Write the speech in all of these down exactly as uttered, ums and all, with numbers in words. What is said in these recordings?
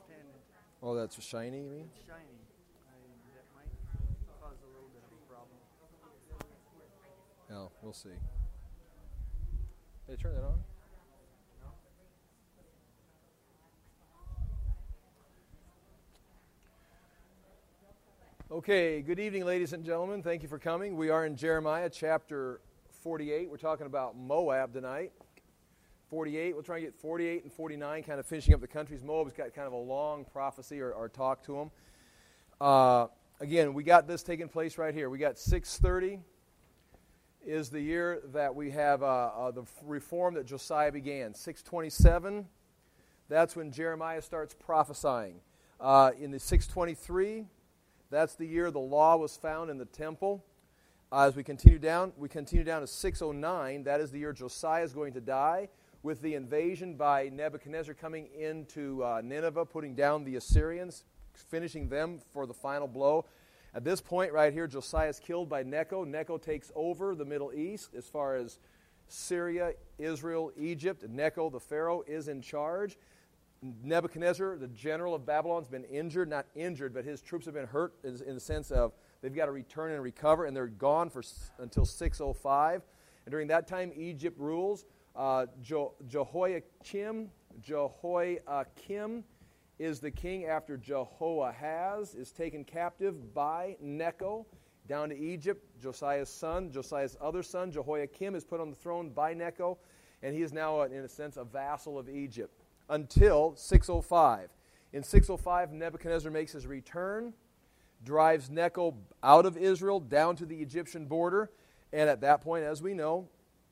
ten inches. Oh, that's shiny, you mean? It's shiny. I, that might cause a little bit of a problem. Oh, we'll see. Hey, turn that on. Okay, good evening, ladies and gentlemen. Thank you for coming. We are in Jeremiah chapter forty-eight. We're talking about Moab tonight. forty-eight, we'll try and get forty-eight and forty-nine, kind of finishing up the countries. Moab's got kind of a long prophecy or, or talk to them. Uh, again, we got this taking place right here. We got six thirty is the year that we have uh, uh, the reform that Josiah began. six twenty-seven, that's when Jeremiah starts prophesying. Uh, in the six twenty-three, that's the year the law was found in the temple. Uh, as we continue down, we continue down to six oh nine. That is the year Josiah is going to die, with the invasion by Nebuchadnezzar coming into uh, Nineveh, putting down the Assyrians, finishing them for the final blow. At this point right here, Josiah is killed by Necho. Necho takes over the Middle East as far as Syria, Israel, Egypt. Necho, the Pharaoh, is in charge. Nebuchadnezzar, the general of Babylon, has been injured, not injured, but his troops have been hurt in the sense of they've got to return and recover, and they're gone for until six oh five. And during that time, Egypt rules. Uh, jo- Jehoiakim, Jehoiakim is the king after Jehoahaz is taken captive by Necho down to Egypt. Josiah's son, Josiah's other son, Jehoiakim, is put on the throne by Necho, and he is now, uh, in a sense, a vassal of Egypt until six oh five. In six oh five, Nebuchadnezzar makes his return, drives Necho out of Israel down to the Egyptian border, and at that point, as we know,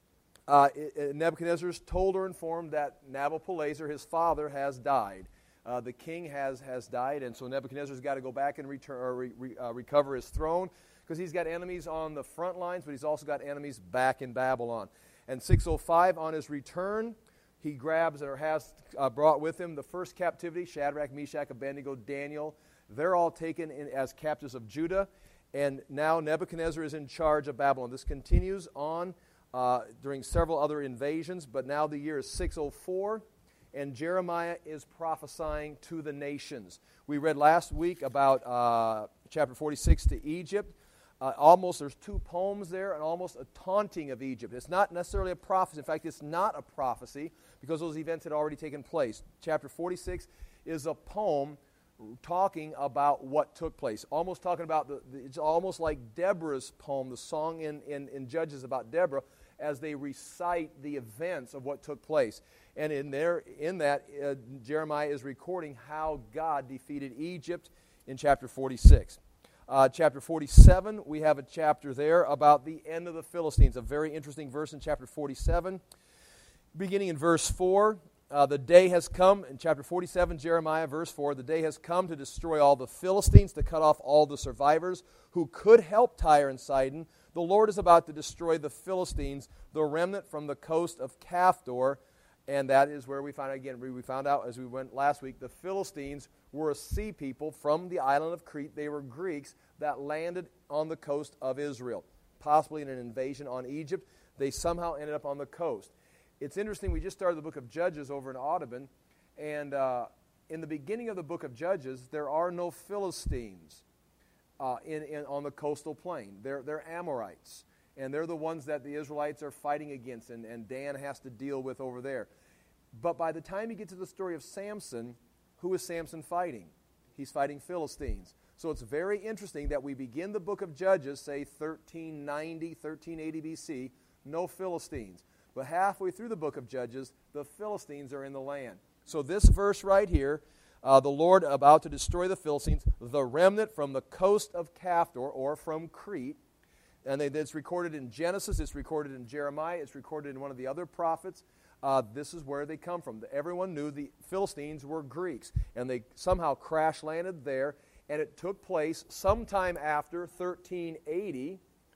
Uh, Nebuchadnezzar is told or informed that Nabopolassar, his father, has died. Uh, the king has has died, and so Nebuchadnezzar's got to go back and return or re, re, uh, recover his throne, because he's got enemies on the front lines, but he's also got enemies back in Babylon. And six oh five, on his return, he grabs or has uh, brought with him the first captivity: Shadrach, Meshach, Abednego, Daniel. They're all taken in as captives of Judah, and now Nebuchadnezzar is in charge of Babylon. This continues on Uh, during several other invasions, but now the year is six oh four, and Jeremiah is prophesying to the nations. We read last week about uh, chapter forty-six to Egypt. Uh, almost, there's two poems there, and almost a taunting of Egypt. It's not necessarily a prophecy. In fact, it's not a prophecy, because those events had already taken place. Chapter forty-six is a poem talking about what took place. Almost talking about, the, the it's almost like Deborah's poem, the song in, in, in Judges about Deborah, as they recite the events of what took place. And in there, in that, uh, Jeremiah is recording how God defeated Egypt in chapter forty-six. Uh, chapter forty-seven, we have a chapter there about the end of the Philistines. A very interesting verse in chapter forty-seven. Beginning in verse four, uh, the day has come, in chapter forty-seven, Jeremiah, verse four, the day has come to destroy all the Philistines, to cut off all the survivors who could help Tyre and Sidon. The Lord is about to destroy the Philistines, the remnant from the coast of Caphtor, and that is where we find, again, we found out as we went last week, the Philistines were a sea people from the island of Crete. They were Greeks that landed on the coast of Israel, possibly in an invasion on Egypt. They somehow ended up on the coast. It's interesting, we just started the book of Judges over in Audubon, and uh, in the beginning of the book of Judges, there are no Philistines Uh, in, in on the coastal plain. They're, they're Amorites, and they're the ones that the Israelites are fighting against, and, and Dan has to deal with over there. But by the time you get to the story of Samson, who is Samson fighting? He's fighting Philistines. So it's very interesting that we begin the book of Judges, say thirteen ninety, thirteen eighty B C, no Philistines. But halfway through the book of Judges, the Philistines are in the land. So this verse right here, Uh, the Lord about to destroy the Philistines, the remnant from the coast of Caphtor, or from Crete. And they, it's recorded in Genesis, it's recorded in Jeremiah, it's recorded in one of the other prophets. Uh, this is where they come from. Everyone knew the Philistines were Greeks, and they somehow crash landed there, and it took place sometime after thirteen eighty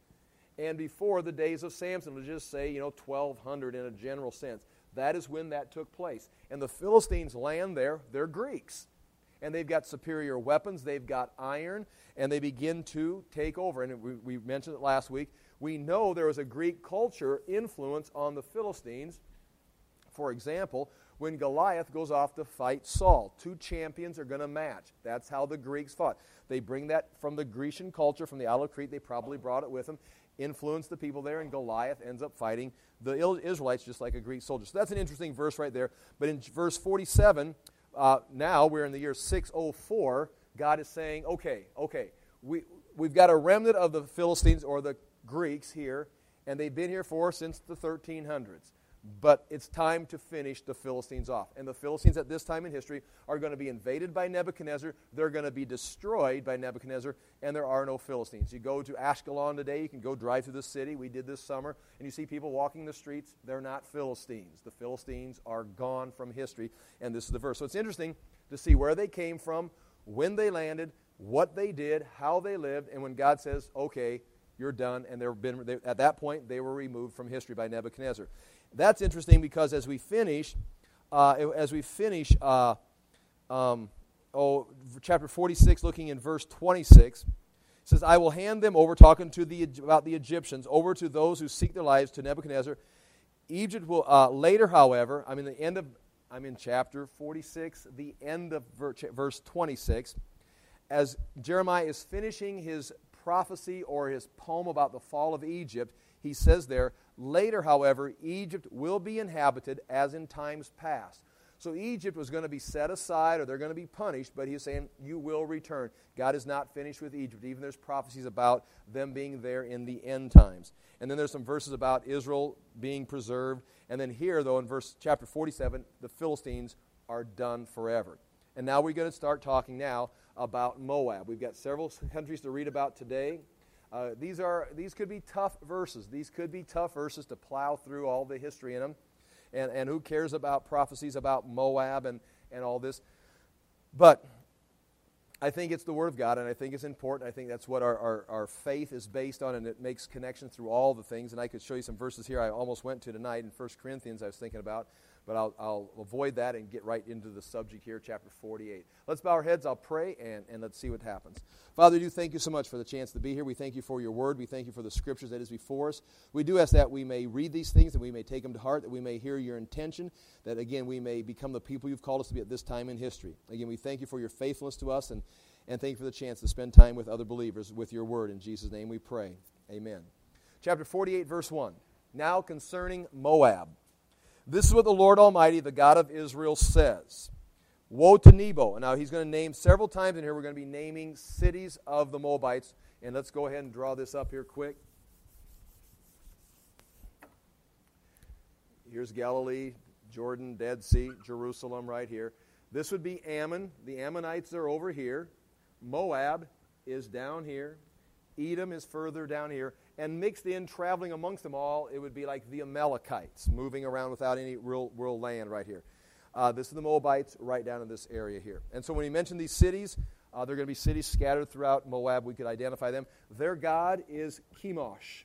and before the days of Samson. We'll just say, you know, twelve hundred in a general sense. That is when that took place. And the Philistines land there. They're Greeks. And they've got superior weapons. They've got iron. And they begin to take over. And we, we mentioned it last week. We know there was a Greek culture influence on the Philistines For example, when Goliath goes off to fight Saul, two champions are going to match. That's how the Greeks fought. They bring that from the Grecian culture, from the Isle of Crete. They probably brought it with them, influenced the people there, and Goliath ends up fighting the Israelites just like a Greek soldier. So that's an interesting verse right there. But in verse forty-seven, uh, now we're in the year six oh four, God is saying, okay, okay, we, we've got a remnant of the Philistines or the Greeks here, and they've been here for since the thirteen hundreds. But it's time to finish the Philistines off. And the Philistines at this time in history are going to be invaded by Nebuchadnezzar. They're going to be destroyed by Nebuchadnezzar, and there are no Philistines. You go to Ashkelon today, you can go drive through the city. We did this summer, and you see people walking the streets. They're not Philistines. The Philistines are gone from history, and this is the verse. So it's interesting to see where they came from, when they landed, what they did, how they lived, and when God says, okay, you're done, and they've been, they, at that point, they were removed from history by Nebuchadnezzar. That's interesting because as we finish, uh, as we finish, uh, um, oh, chapter forty-six, looking in verse twenty-six, it says, "I will hand them over," talking to the about the Egyptians, "over to those who seek their lives, to Nebuchadnezzar. Egypt will uh, later, however." I'm in the end of. I'm in chapter forty-six, the end of ver- verse twenty-six, as Jeremiah is finishing his prophecy or his poem about the fall of Egypt. He says there, "Later, however, Egypt will be inhabited as in times past." So Egypt was going to be set aside, or they're going to be punished, but he's saying, you will return. God is not finished with Egypt. Even there's prophecies about them being there in the end times. And then there's some verses about Israel being preserved. And then here, though, in verse chapter forty-seven, the Philistines are done forever. And now we're going to start talking now about Moab. We've got several countries to read about today. Uh, these are these could be tough verses. These could be tough verses to plow through all the history in them. And, and who cares about prophecies about Moab and, and all this? But I think it's the Word of God, and I think it's important. I think that's what our, our, our faith is based on, and it makes connection through all the things. And I could show you some verses here I almost went to tonight in First Corinthians I was thinking about. But I'll, I'll avoid that and get right into the subject here, chapter forty-eight. Let's bow our heads, I'll pray, and, and let's see what happens. Father, we do thank you so much for the chance to be here. We thank you for your word. We thank you for the scriptures that is before us. We do ask that we may read these things, that we may take them to heart, that we may hear your intention, that, again, we may become the people you've called us to be at this time in history. Again, we thank you for your faithfulness to us, and, and thank you for the chance to spend time with other believers with your word. In Jesus' name we pray. Amen. Chapter forty-eight, verse one. Now concerning Moab. This is what the Lord Almighty, the God of Israel, says. Woe to Nebo. And now he's going to name several times in here. We're going to be naming cities of the Moabites. And let's go ahead and draw this up here quick. Here's Galilee, Jordan, Dead Sea, Jerusalem right here. This would be Ammon. The Ammonites are over here. Moab is down here. Edom is further down here. And mixed in, traveling amongst them all, it would be like the Amalekites, moving around without any real, real land right here. Uh, this is the Moabites right down in this area here. And so when he mentioned these cities, uh, they're going to be cities scattered throughout Moab. We could identify them. Their god is Chemosh.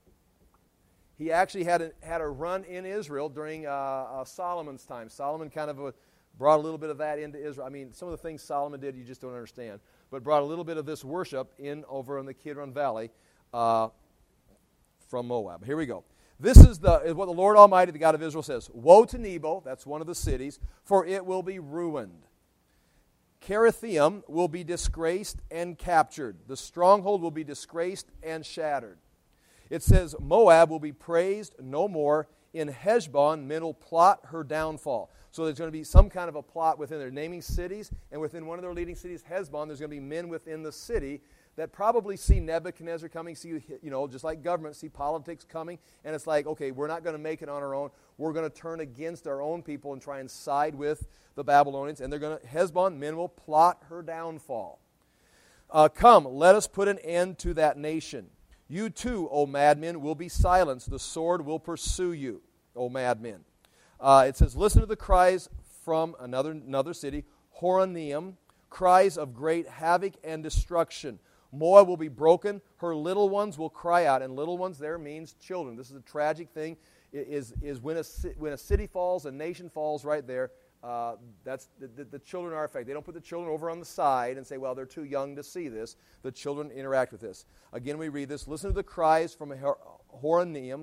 He actually had a, had a run in Israel during uh, uh, Solomon's time. Solomon kind of a, brought a little bit of that into Israel. I mean, some of the things Solomon did you just don't understand. But brought a little bit of this worship in over in the Kidron Valley uh, from Moab. Here we go. This is, the, is what the Lord Almighty, the God of Israel, says. Woe to Nebo, that's one of the cities, for it will be ruined. Kerethium will be disgraced and captured. The stronghold will be disgraced and shattered. It says, Moab will be praised no more. In Heshbon, men will plot her downfall. So there's going to be some kind of a plot within their naming cities, and within one of their leading cities, Heshbon, there's going to be men within the city that probably see Nebuchadnezzar coming, see, you know, just like government, see politics coming, and it's like, okay, we're not going to make it on our own. We're going to turn against our own people and try and side with the Babylonians, and they're going to, Heshbon, men will plot her downfall. Uh, Come, let us put an end to that nation. You too, O madmen, will be silenced. The sword will pursue you, O madmen. Uh, it says, listen to the cries from another, another city, Horonaim, cries of great havoc and destruction. Moab will be broken. Her little ones will cry out. And little ones there means children. This is a tragic thing, is, is when, a, when a city falls, a nation falls right there, uh, that's the, the, the children are affected. They don't put the children over on the side and say, well, they're too young to see this. The children interact with this. Again, we read this. Listen to the cries from Horonaim,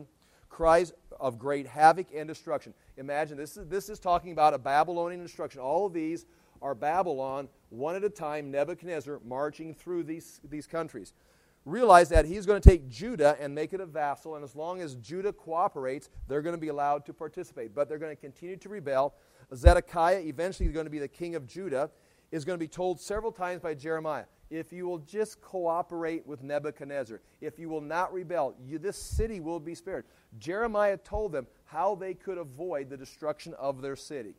cries of great havoc and destruction. Imagine, this is, this is talking about a Babylonian destruction. All of these are Babylon, one at a time, Nebuchadnezzar marching through these, these countries. Realize that he's going to take Judah and make it a vassal, and as long as Judah cooperates, they're going to be allowed to participate. But they're going to continue to rebel. Zedekiah, eventually going to be the king of Judah, is going to be told several times by Jeremiah, if you will just cooperate with Nebuchadnezzar, if you will not rebel, you, this city will be spared. Jeremiah told them how they could avoid the destruction of their city.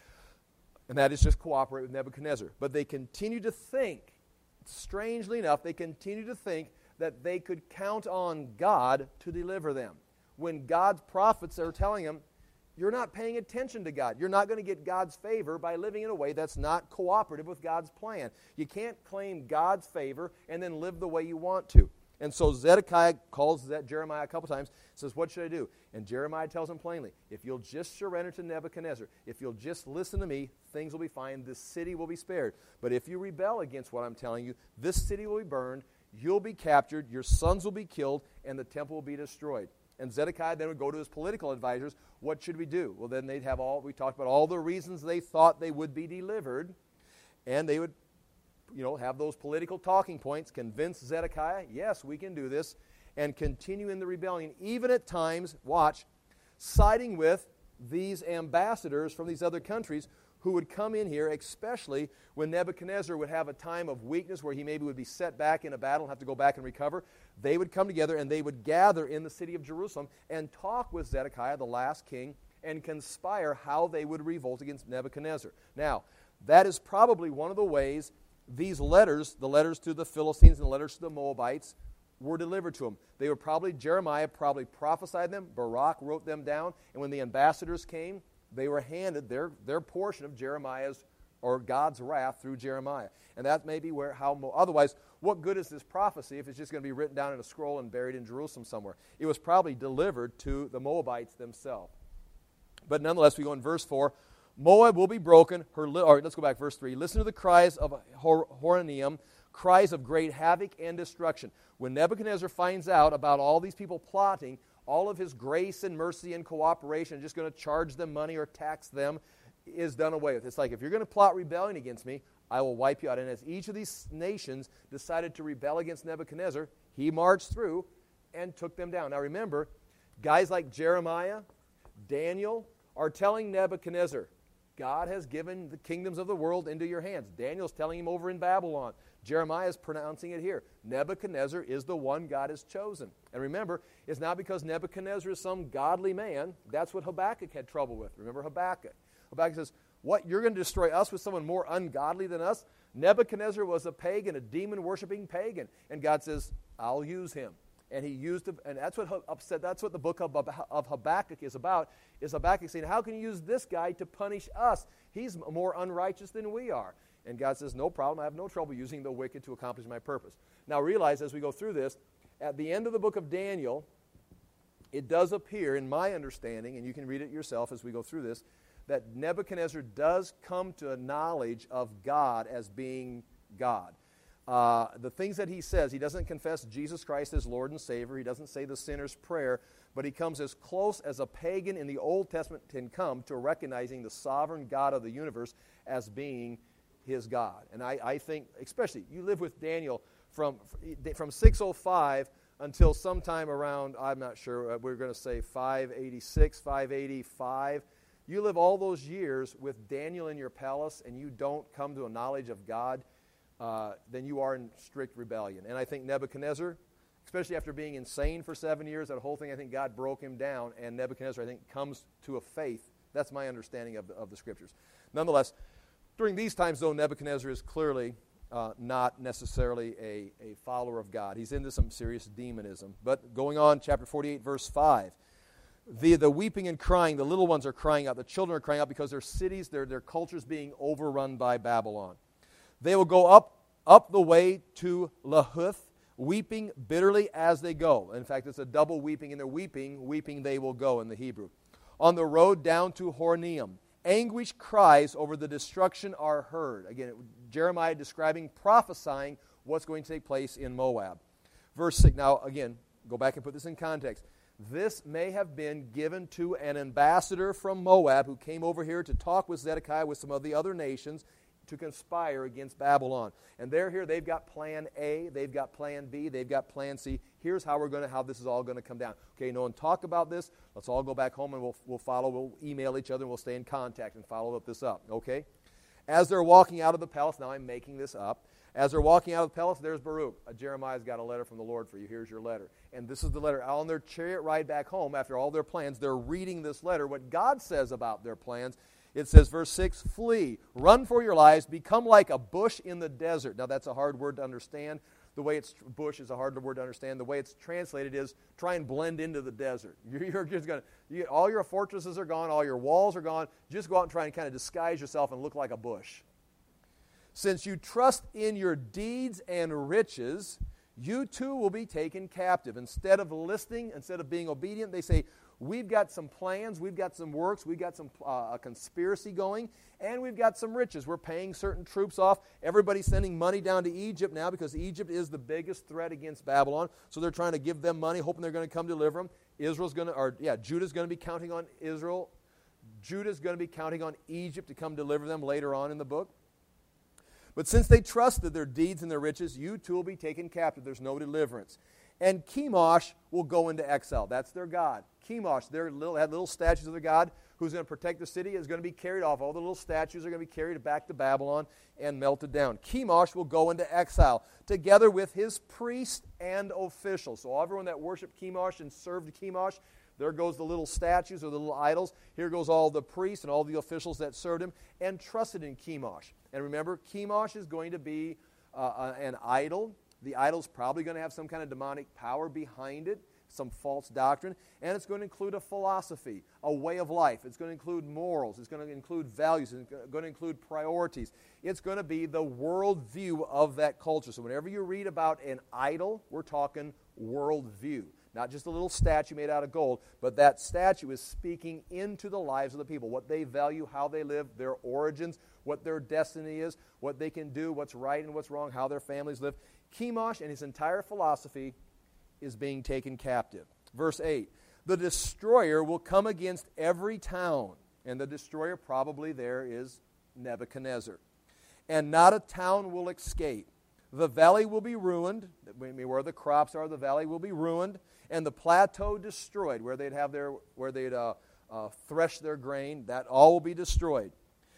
And that is just cooperate with Nebuchadnezzar. But they continue to think, strangely enough, they continue to think that they could count on God to deliver them. When God's prophets are telling them, you're not paying attention to God. You're not going to get God's favor by living in a way that's not cooperative with God's plan. You can't claim God's favor and then live the way you want to. And so Zedekiah calls that Jeremiah a couple times, says, what should I do? And Jeremiah tells him plainly, if you'll just surrender to Nebuchadnezzar, if you'll just listen to me, things will be fine. This city will be spared. But if you rebel against what I'm telling you, this city will be burned, you'll be captured, your sons will be killed, and the temple will be destroyed. And Zedekiah then would go to his political advisors, what should we do? Well, then they'd have all, we talked about all the reasons they thought they would be delivered, and they would, you know, have those political talking points, convince Zedekiah, yes, we can do this, and continue in the rebellion, even at times, watch, siding with these ambassadors from these other countries who would come in here, especially when Nebuchadnezzar would have a time of weakness where he maybe would be set back in a battle and have to go back and recover. They would come together and they would gather in the city of Jerusalem and talk with Zedekiah, the last king, and conspire how they would revolt against Nebuchadnezzar. Now, that is probably one of the ways these letters, the letters to the Philistines and the letters to the Moabites, were delivered to them. They were probably, Jeremiah probably prophesied them, Baruch wrote them down, and when the ambassadors came, they were handed their, their portion of Jeremiah's or God's wrath through Jeremiah. And that may be where, how, otherwise, what good is this prophecy if it's just going to be written down in a scroll and buried in Jerusalem somewhere? It was probably delivered to the Moabites themselves. But nonetheless, we go in verse four, Moab will be broken, her li- or let's go back, verse three. Listen to the cries of Hor- Horonaim, cries of great havoc and destruction. When Nebuchadnezzar finds out about all these people plotting, all of his grace and mercy and cooperation, just going to charge them money or tax them, is done away with. It's like, if you're going to plot rebellion against me, I will wipe you out. And as each of these nations decided to rebel against Nebuchadnezzar, he marched through and took them down. Now remember, guys like Jeremiah, Daniel, are telling Nebuchadnezzar, God has given the kingdoms of the world into your hands. Daniel's telling him over in Babylon. Jeremiah is pronouncing it here. Nebuchadnezzar is the one God has chosen. And remember, it's not because Nebuchadnezzar is some godly man. That's what Habakkuk had trouble with. Remember Habakkuk? Habakkuk says, what, you're going to destroy us with someone more ungodly than us? Nebuchadnezzar was a pagan, a demon-worshiping pagan. And God says, I'll use him. And he used him, and that's what upset. That's what the book of, of Habakkuk is about, is Habakkuk saying, how can you use this guy to punish us? He's more unrighteous than we are. And God says, no problem, I have no trouble using the wicked to accomplish my purpose. Now realize as we go through this, at the end of the book of Daniel, it does appear, in my understanding, and you can read it yourself as we go through this, that Nebuchadnezzar does come to a knowledge of God as being God. Uh, the things that he says, he doesn't confess Jesus Christ as Lord and Savior. He doesn't say the sinner's prayer, but he comes as close as a pagan in the Old Testament can come to recognizing the sovereign God of the universe as being his God. And I, I think, especially, you live with Daniel from, from six oh five until sometime around, I'm not sure, we're going to say five eighty-six, five eighty-five. You live all those years with Daniel in your palace and you don't come to a knowledge of God, Uh, then you are in strict rebellion. And I think Nebuchadnezzar, especially after being insane for seven years, that whole thing, I think God broke him down, and Nebuchadnezzar, I think, comes to a faith. That's my understanding of the, of the Scriptures. Nonetheless, during these times, though, Nebuchadnezzar is clearly uh, not necessarily a, a follower of God. He's into some serious demonism. But going on, chapter forty-eight, verse five, the, the weeping and crying, the little ones are crying out, the children are crying out because their cities, their, their cultures being overrun by Babylon. They will go up, up the way to Lahuth, weeping bitterly as they go. In fact, it's a double weeping, and they're weeping, weeping they will go in the Hebrew. On the road down to Horonaim, anguish cries over the destruction are heard. Again, Jeremiah describing, prophesying what's going to take place in Moab. Verse six, now again, go back and put this in context. This may have been given to an ambassador from Moab who came over here to talk with Zedekiah with some of the other nations to conspire against Babylon. And they're here, they've got plan A, they've got plan B, they've got plan C. Here's how we're going to, how this is all going to come down. Okay, no one talk about this. Let's all go back home and we'll, we'll follow, we'll email each other and we'll stay in contact and follow up this up, okay? As they're walking out of the palace, now I'm making this up. As they're walking out of the palace, there's Baruch. Uh, Jeremiah's got a letter from the Lord for you. Here's your letter. And this is the letter. On their chariot ride back home, after all their plans, they're reading this letter. What God says about their plans, it says, verse six, flee, run for your lives, become like a bush in the desert. Now, that's a hard word to understand. The way it's, bush is a hard word to understand. The way it's translated is try and blend into the desert. You're, you're just going to, you, all your fortresses are gone, all your walls are gone. Just go out and try and kind of disguise yourself and look like a bush. Since you trust in your deeds and riches, you too will be taken captive. Instead of listening, instead of being obedient, they say, we've got some plans, we've got some works, we've got some uh, a conspiracy going, and we've got some riches. We're paying certain troops off. Everybody's sending money down to Egypt now because Egypt is the biggest threat against Babylon. So they're trying to give them money, hoping they're going to come deliver them. Israel's going to, or yeah, Judah's going to be counting on Israel. Judah's going to be counting on Egypt to come deliver them later on in the book. But since they trusted their deeds and their riches, you too will be taken captive. There's no deliverance. And Chemosh will go into exile. That's their god. Chemosh, they little, had little statues of their god who's going to protect the city, is going to be carried off. All the little statues are going to be carried back to Babylon and melted down. Chemosh will go into exile together with his priests and officials. So everyone that worshiped Chemosh and served Chemosh, there goes the little statues or the little idols. Here goes all the priests and all the officials that served him and trusted in Chemosh. And remember, Chemosh is going to be uh, an idol. The idol's probably going to have some kind of demonic power behind it, some false doctrine, and it's going to include a philosophy, a way of life. It's going to include morals. It's going to include values. It's going to include priorities. It's going to be the worldview of that culture. So whenever you read about an idol, we're talking worldview. Not just a little statue made out of gold, but that statue is speaking into the lives of the people, what they value, how they live, their origins, what their destiny is, what they can do, what's right and what's wrong, how their families live. Chemosh and his entire philosophy is being taken captive. Verse eight, the destroyer will come against every town, and the destroyer probably there is Nebuchadnezzar, and not a town will escape. The valley will be ruined, where the crops are, the valley will be ruined, and the plateau destroyed, where they'd have their, where they'd uh, uh, thresh their grain, that all will be destroyed,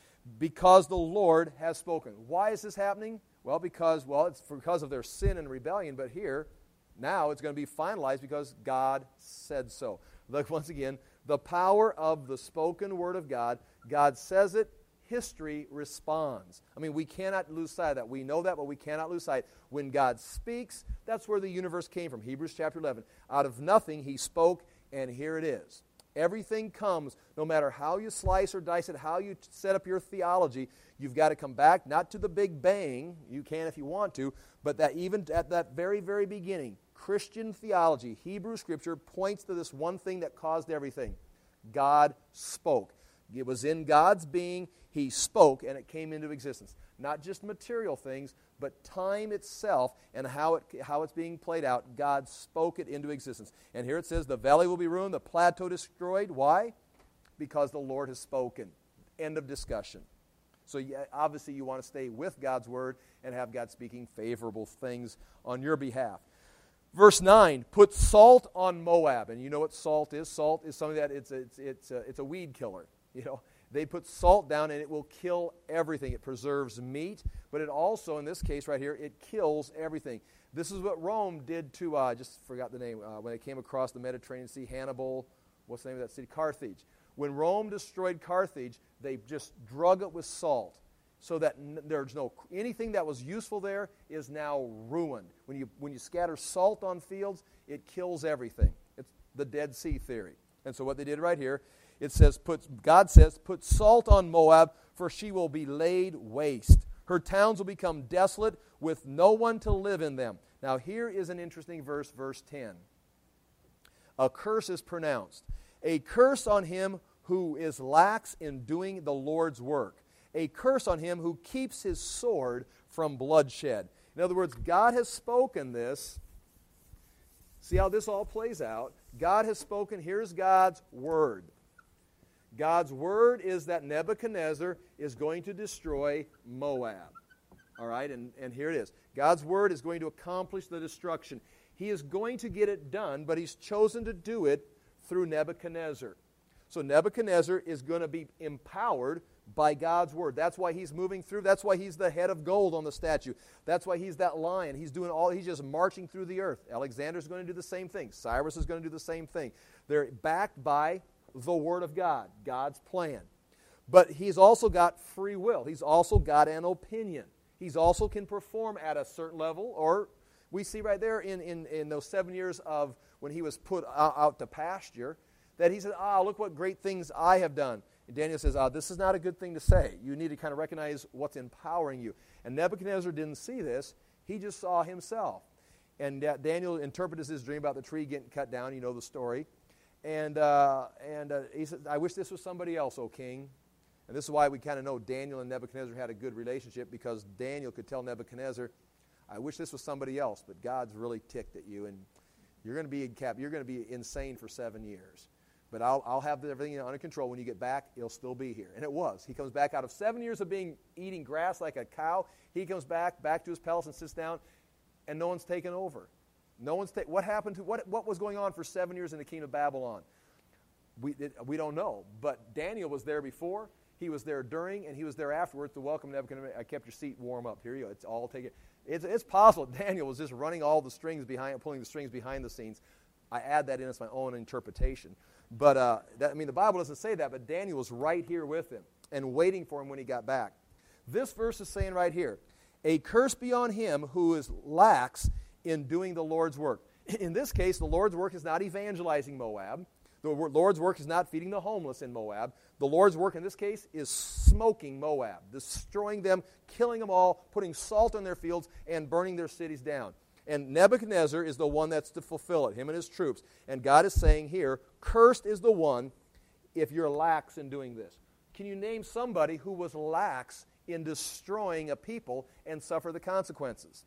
because the Lord has spoken. Why is this happening? Well, because, well, it's because of their sin and rebellion, but here, now it's going to be finalized because God said so. Like, once again, the power of the spoken word of God. God says it, history responds. I mean, we cannot lose sight of that. We know that, but we cannot lose sight. When God speaks, that's where the universe came from. Hebrews chapter eleven. Out of nothing he spoke, and here it is. Everything comes, no matter how you slice or dice it, how you set up your theology, you've got to come back, not to the Big Bang, you can if you want to, but that even at that very, very beginning, Christian theology, Hebrew Scripture, points to this one thing that caused everything. God spoke. It was in God's being, he spoke, and it came into existence. Not just material things, but time itself and how it how it's being played out. God spoke it into existence. And here it says, the valley will be ruined, the plateau destroyed. Why? Because the Lord has spoken. End of discussion. So yeah, obviously you want to stay with God's word and have God speaking favorable things on your behalf. Verse nine, put salt on Moab. And you know what salt is? Salt is something that it's a, it's, it's a, it's a weed killer. You know, they put salt down and it will kill everything. It preserves meat, but it also, in this case right here, it kills everything. This is what Rome did to, uh, I just forgot the name, uh, when they came across the Mediterranean Sea, Hannibal, what's the name of that city? Carthage. When Rome destroyed Carthage, they just drug it with salt so that n- there's no, anything that was useful there is now ruined. When you, when you scatter salt on fields, it kills everything. It's the Dead Sea theory. And so what they did right here, it says, put, God says, put salt on Moab, for she will be laid waste. Her towns will become desolate with no one to live in them. Now here is an interesting verse, verse ten. A curse is pronounced. A curse on him who is lax in doing the Lord's work. A curse on him who keeps his sword from bloodshed. In other words, God has spoken this. See how this all plays out. God has spoken. Here's God's word. God's word is that Nebuchadnezzar is going to destroy Moab. All right, and, and here it is. God's word is going to accomplish the destruction. He is going to get it done, but he's chosen to do it through Nebuchadnezzar. So Nebuchadnezzar is going to be empowered by God's word. That's why he's moving through. That's why he's the head of gold on the statue. That's why he's that lion. He's doing all, he's just marching through the earth. Alexander's going to do the same thing. Cyrus is going to do the same thing. They're backed by the word of God, God's plan. But he's also got free will. He's also got an opinion. He's also can perform at a certain level, or we see right there in, in, in those seven years of when he was put out, out to pasture, that he said, ah, look what great things I have done. And Daniel says, ah, this is not a good thing to say. You need to kind of recognize what's empowering you. And Nebuchadnezzar didn't see this. He just saw himself. And uh, Daniel interprets his dream about the tree getting cut down. You know the story. And, uh, and uh, he said, I wish this was somebody else, O king. And this is why we kind of know Daniel and Nebuchadnezzar had a good relationship, because Daniel could tell Nebuchadnezzar, I wish this was somebody else, but God's really ticked at you, and you're going to be in cap. You're going to be insane for seven years. But I'll, I'll have everything under control. When you get back, it'll still be here. And it was. He comes back out of seven years of being eating grass like a cow. He comes back, back to his palace and sits down, and no one's taken over. No one's ta- what happened to what? What was going on for seven years in the kingdom of Babylon? We it, we don't know. But Daniel was there before. He was there during, and he was there afterwards to welcome Nebuchadnezzar. I kept your seat warm up. Here you go. It's all taken. It's it's possible Daniel was just running all the strings behind, pulling the strings behind the scenes. I add that in as my own interpretation. But, uh, that, I mean, the Bible doesn't say that, but Daniel was right here with him and waiting for him when he got back. This verse is saying right here, a curse be on him who is lax in doing the Lord's work. In this case, the Lord's work is not evangelizing Moab. The Lord's work is not feeding the homeless in Moab. The Lord's work in this case is smoking Moab, destroying them, killing them all, putting salt on their fields, and burning their cities down. And Nebuchadnezzar is the one that's to fulfill it, him and his troops. And God is saying here, cursed is the one if you're lax in doing this. Can you name somebody who was lax in destroying a people and suffer the consequences?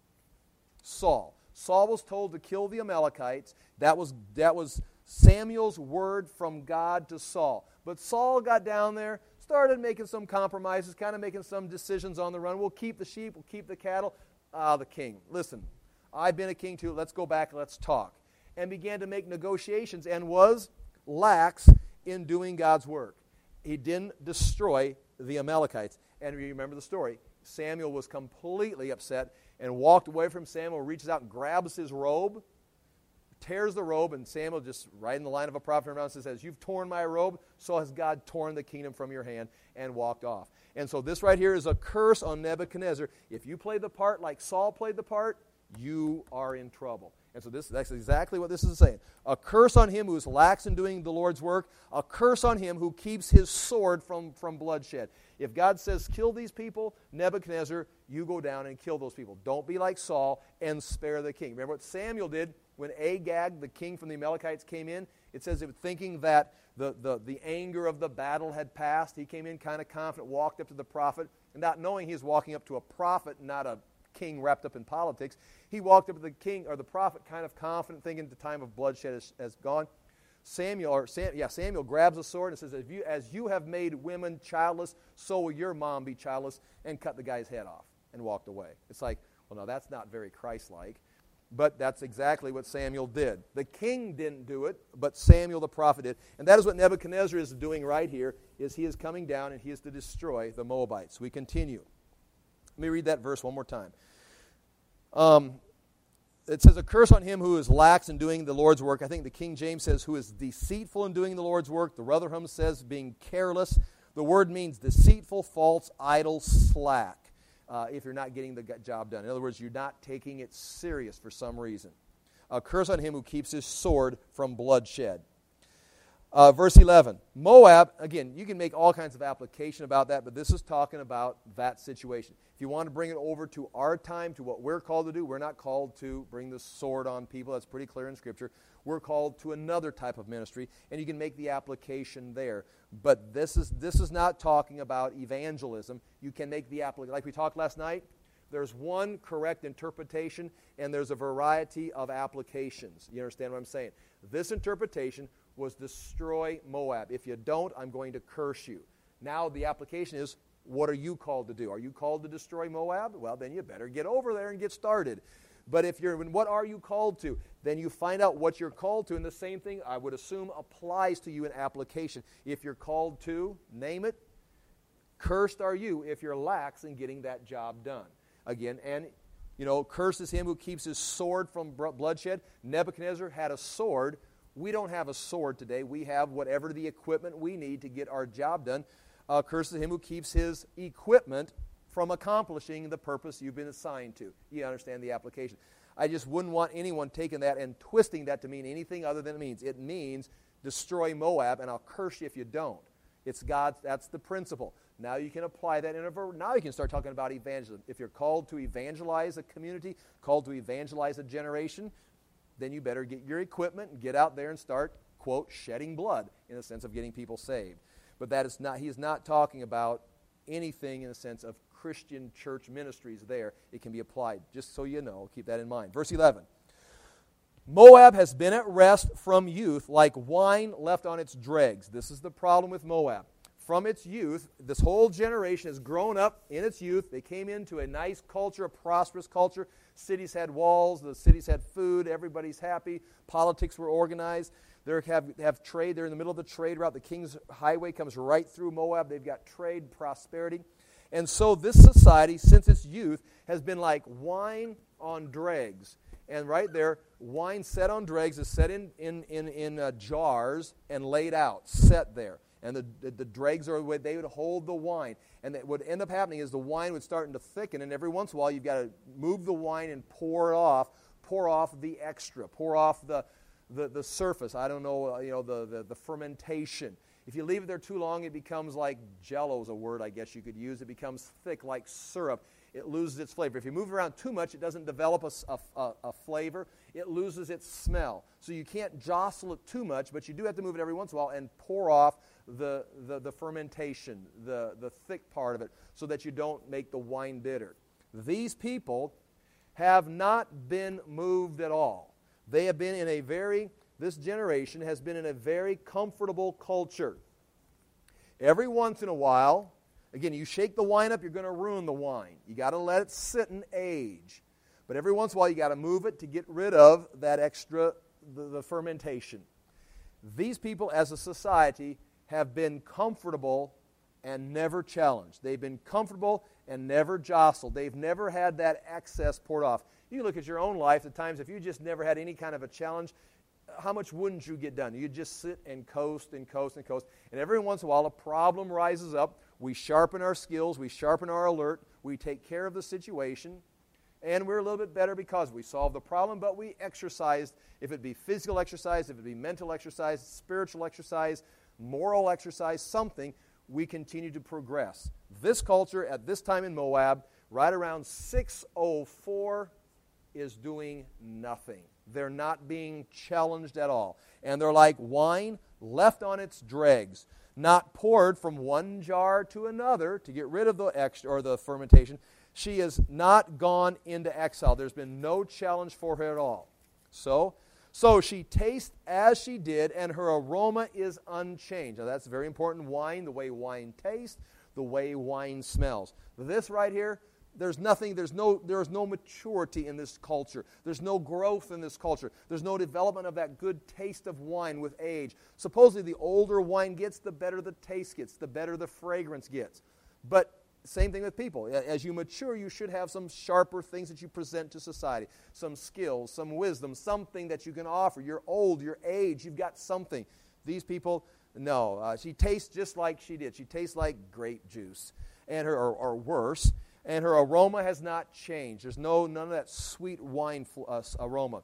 Saul. Saul was told to kill the Amalekites. That was, that was Samuel's word from God to Saul. But Saul got down there, started making some compromises, kind of making some decisions on the run. We'll keep the sheep, we'll keep the cattle. Ah, the king. Listen. I've been a king too. Let's go back and let's talk. And began to make negotiations and was lax in doing God's work. He didn't destroy the Amalekites. And you remember the story. Samuel was completely upset and walked away from Samuel, reaches out and grabs his robe, tears the robe, and Samuel just right in the line of a prophet around says, as you've torn my robe, so has God torn the kingdom from your hand, and walked off. And so this right here is a curse on Nebuchadnezzar. If you play the part like Saul played the part, you are in trouble. And so this, that's exactly what this is saying. A curse on him who is lax in doing the Lord's work. A curse on him who keeps his sword from, from bloodshed. If God says, kill these people, Nebuchadnezzar, you go down and kill those people. Don't be like Saul and spare the king. Remember what Samuel did when Agag, the king from the Amalekites, came in? It says, it, thinking that the, the, the anger of the battle had passed, he came in kind of confident, walked up to the prophet, and not knowing he was walking up to a prophet, not a king wrapped up in politics. He walked up to the king or the prophet kind of confident, thinking the time of bloodshed has, has gone. Samuel, or Sam, yeah, Samuel grabs a sword and says, as you, as you have made women childless, so will your mom be childless, and cut the guy's head off and walked away. It's like, well, no, that's not very Christ-like. But that's exactly what Samuel did. The king didn't do it, but Samuel the prophet did. And that is what Nebuchadnezzar is doing right here, is he is coming down and he is to destroy the Moabites. We continue. Let me read that verse one more time. Um, it says, a curse on him who is lax in doing the Lord's work. I think the King James says, who is deceitful in doing the Lord's work. The Rotherham says, being careless. The word means deceitful, false, idle, slack, uh, if you're not getting the job done. In other words, you're not taking it serious for some reason. A curse on him who keeps his sword from bloodshed. Uh, verse eleven, Moab, again, you can make all kinds of application about that, but this is talking about that situation. If you want to bring it over to our time, to what we're called to do, we're not called to bring the sword on people. That's pretty clear in Scripture. We're called to another type of ministry, and you can make the application there. But this is this is not talking about evangelism. You can make the application, like we talked last night, There's one correct interpretation, and there's a variety of applications. You understand what I'm saying? This interpretation was destroy Moab. If you don't, I'm going to curse you. Now the application is, what are you called to do? Are you called to destroy Moab? Well, then you better get over there and get started. But if you're, what are you called to? Then you find out what you're called to, and the same thing, I would assume, applies to you in application. If you're called to, name it, cursed are you if you're lax in getting that job done. Again, and, you know, cursed is him who keeps his sword from bloodshed. Nebuchadnezzar had a sword. We don't have a sword today. We have whatever the equipment we need to get our job done. Uh, cursed is him who keeps his equipment from accomplishing the purpose you've been assigned to. You understand the application. I just wouldn't want anyone taking that and twisting that to mean anything other than it means. It means destroy Moab, and I'll curse you if you don't. It's God. That's the principle. Now you can apply that in a ver- now you can start talking about evangelism. If you're called to evangelize a community, called to evangelize a generation, then you better get your equipment and get out there and start, quote, shedding blood in the sense of getting people saved. But that is not, he is not talking about anything in the sense of Christian church ministries there. It can be applied, just so you know. Keep that in mind. Verse eleven. Moab has been at rest from youth like wine left on its dregs. This is the problem with Moab. From its youth, this whole generation has grown up in its youth. They came into a nice culture, a prosperous culture. Cities had walls. The cities had food. Everybody's happy. Politics were organized. They have, have trade. They're in the middle of the trade route. The King's Highway comes right through Moab. They've got trade, prosperity. And so this society, since its youth, has been like wine on dregs. And right there, wine set on dregs is set in, in, in, in uh, jars and laid out, set there. And the, the, the dregs are where they would hold the wine. And that what would end up happening is the wine would start to thicken, and every once in a while you've got to move the wine and pour it off, pour off the extra, pour off the the, the surface. I don't know, uh, you know, the, the, the fermentation. If you leave it there too long, it becomes like Jell-O is a word I guess you could use. It becomes thick like syrup. It loses its flavor. If you move it around too much, it doesn't develop a, a, a flavor. It loses its smell. So you can't jostle it too much, but you do have to move it every once in a while and pour off the, the, the fermentation, the, the thick part of it, so that you don't make the wine bitter. These people have not been moved at all. They have been in a very, this generation has been in a very comfortable culture. Every once in a while, again, you shake the wine up, you're going to ruin the wine. You got to let it sit and age. But every once in a while, you got to move it to get rid of that extra, the, the fermentation. These people, as a society, have been comfortable and never challenged. They've been comfortable and never jostled. They've never had that excess poured off. You can look at your own life at times. If you just never had any kind of a challenge, how much wouldn't you get done? You'd just sit and coast and coast and coast. And every once in a while, a problem rises up. We sharpen our skills. We sharpen our alert. We take care of the situation. And we're a little bit better because we solved the problem, but we exercised, if it be physical exercise, if it be mental exercise, spiritual exercise, moral exercise, something, we continue to progress. This culture at this time in Moab, right around six oh four, is doing nothing. They're not being challenged at all. And they're like wine left on its dregs, not poured from one jar to another to get rid of the extra or the fermentation. She has not gone into exile. There's been no challenge for her at all. So, so she tastes as she did, and her aroma is unchanged. Now that's very important. Wine, the way wine tastes, the way wine smells. This right here, there's nothing, there's no, there's no maturity in this culture. There's no growth in this culture. There's no development of that good taste of wine with age. Supposedly the older wine gets, the better the taste gets, the better the fragrance gets. But same thing with people. As you mature, you should have some sharper things that you present to society. Some skills, some wisdom, something that you can offer. You're old, you're aged, you've got something. These people, no. Uh, she tastes just like she did. She tastes like grape juice, and her, or, or worse. And her aroma has not changed. There's no none of that sweet wine uh, aroma.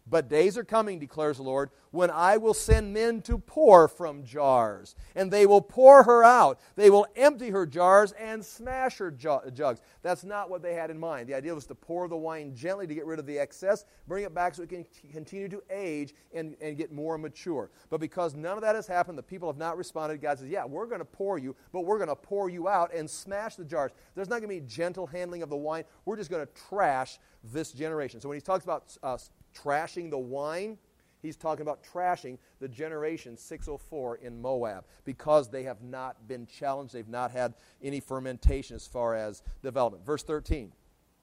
But days are coming, declares the Lord, when I will send men to pour from jars, and they will pour her out. They will empty her jars and smash her ju- jugs. That's not what they had in mind. The idea was to pour the wine gently to get rid of the excess, bring it back so it can t- continue to age and, and get more mature. But because none of that has happened, the people have not responded. God says, yeah, we're going to pour you, but we're going to pour you out and smash the jars. There's not going to be gentle handling of the wine. We're just going to trash this generation. So when he talks about uh, trashing the wine, he's talking about trashing the generation six oh four in Moab because they have not been challenged. They've not had any fermentation as far as development. Verse thirteen.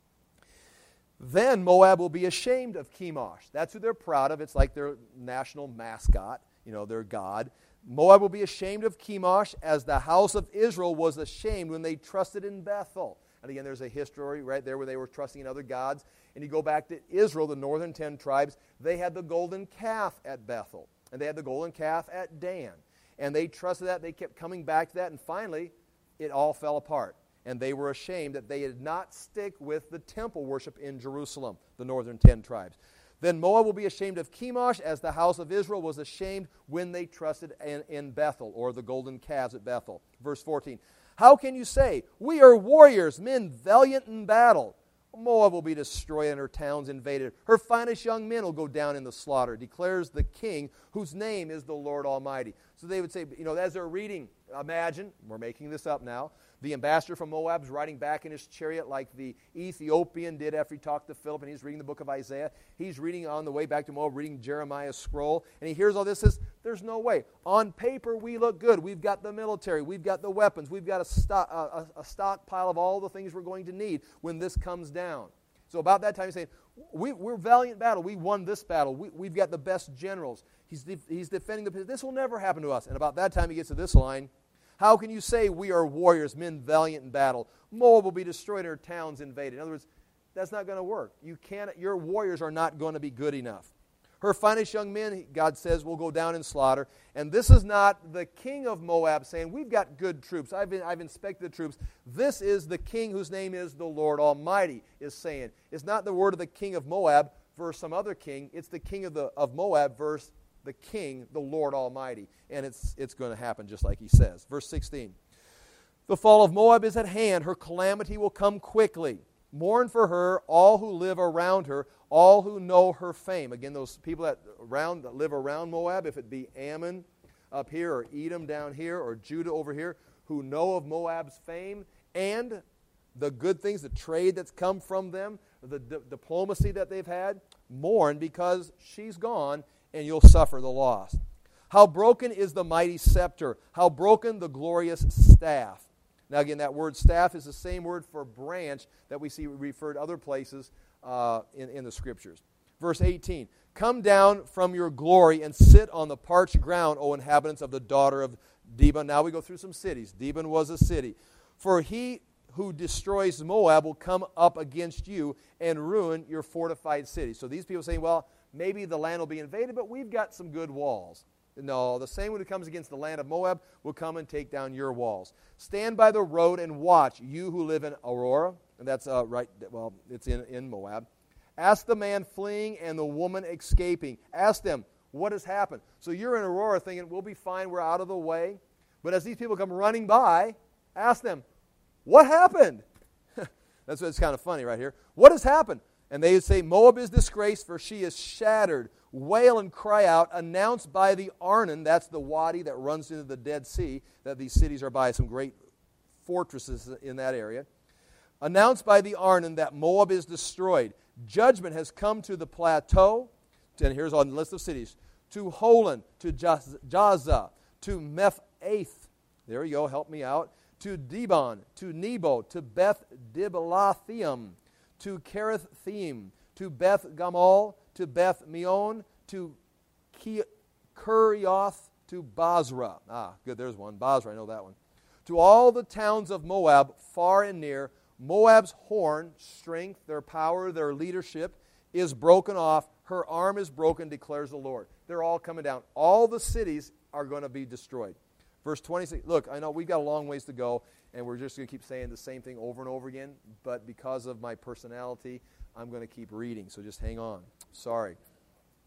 Then Moab will be ashamed of Chemosh. That's who they're proud of. It's like their national mascot, you know, their god. Moab will be ashamed of Chemosh as the house of Israel was ashamed when they trusted in Bethel. And again, there's a history right there where they were trusting in other gods. And you go back to Israel, the northern ten tribes, they had the golden calf at Bethel. And they had the golden calf at Dan. And they trusted that. They kept coming back to that. And finally, it all fell apart. And they were ashamed that they did not stick with the temple worship in Jerusalem, the northern ten tribes. Then Moab will be ashamed of Chemosh as the house of Israel was ashamed when they trusted in, in Bethel, or the golden calves at Bethel. Verse fourteen. How can you say, we are warriors, men valiant in battle? Moab will be destroyed and her towns invaded. Her finest young men will go down in the slaughter, declares the king, whose name is the Lord Almighty. So they would say, you know, as they're reading, imagine, we're making this up now, the ambassador from Moab is riding back in his chariot like the Ethiopian did after he talked to Philip, and he's reading the book of Isaiah. He's reading on the way back to Moab, reading Jeremiah's scroll, and he hears all this, says, there's no way. On paper, we look good. We've got the military. We've got the weapons. We've got a, stock, a, a stockpile of all the things we're going to need when this comes down. So about that time, he's saying, we, we're valiant battle. We won this battle. We, we've got the best generals. He's, de- he's defending the position. This will never happen to us. And about that time, he gets to this line. How can you say we are warriors, men valiant in battle? Moab will be destroyed and her towns invaded. In other words, that's not going to work. You can't, your warriors are not going to be good enough. Her finest young men, God says, will go down in slaughter. And this is not the king of Moab saying, we've got good troops. I've, been, I've inspected the troops. This is the king whose name is the Lord Almighty is saying. It's not the word of the king of Moab versus some other king. It's the king of, the, of Moab versus the king, the Lord Almighty. And it's, it's going to happen just like he says. Verse sixteen. The fall of Moab is at hand. Her calamity will come quickly. Mourn for her, all who live around her, all who know her fame. Again, those people that, around, that live around Moab, if it be Ammon up here or Edom down here or Judah over here, who know of Moab's fame and the good things, the trade that's come from them, the di- diplomacy that they've had, mourn because she's gone and you'll suffer the loss. How broken is the mighty scepter, how broken the glorious staff. Now again, that word staff is the same word for branch that we see referred other places uh, in, in the Scriptures. Verse eighteen, come down from your glory and sit on the parched ground, O inhabitants of the daughter of Dibon. Now we go through some cities. Dibon was a city. For he who destroys Moab will come up against you and ruin your fortified cities. So these people are saying, well, maybe the land will be invaded, but we've got some good walls. No, the same one who comes against the land of Moab will come and take down your walls. Stand by the road and watch, you who live in Aurora. And that's uh, right, well, it's in, in Moab. Ask the man fleeing and the woman escaping. Ask them, what has happened? So you're in Aurora thinking, we'll be fine, we're out of the way. But as these people come running by, ask them, what happened? That's what's kind of funny right here. What has happened? And they say, Moab is disgraced, for she is shattered. Wail and cry out, announced by the Arnon, that's the wadi that runs into the Dead Sea, that these cities are by, some great fortresses in that area. Announced by the Arnon that Moab is destroyed. Judgment has come to the plateau, and here's on the list of cities, to Holon, to Jazza, to Mephath, there you go, help me out, to Dibon, to Nebo, to Beth Diblathium, to Kerethaim, to Beth Gamal, to Beth Meon, to Kurioth, to Basra. Ah, good, there's one. Basra, I know that one. To all the towns of Moab, far and near, Moab's horn, strength, their power, their leadership, is broken off. Her arm is broken, declares the Lord. They're all coming down. All the cities are going to be destroyed. Verse twenty-six, look, I know we've got a long ways to go, and we're just going to keep saying the same thing over and over again, but because of my personality, I'm going to keep reading, so just hang on. Sorry.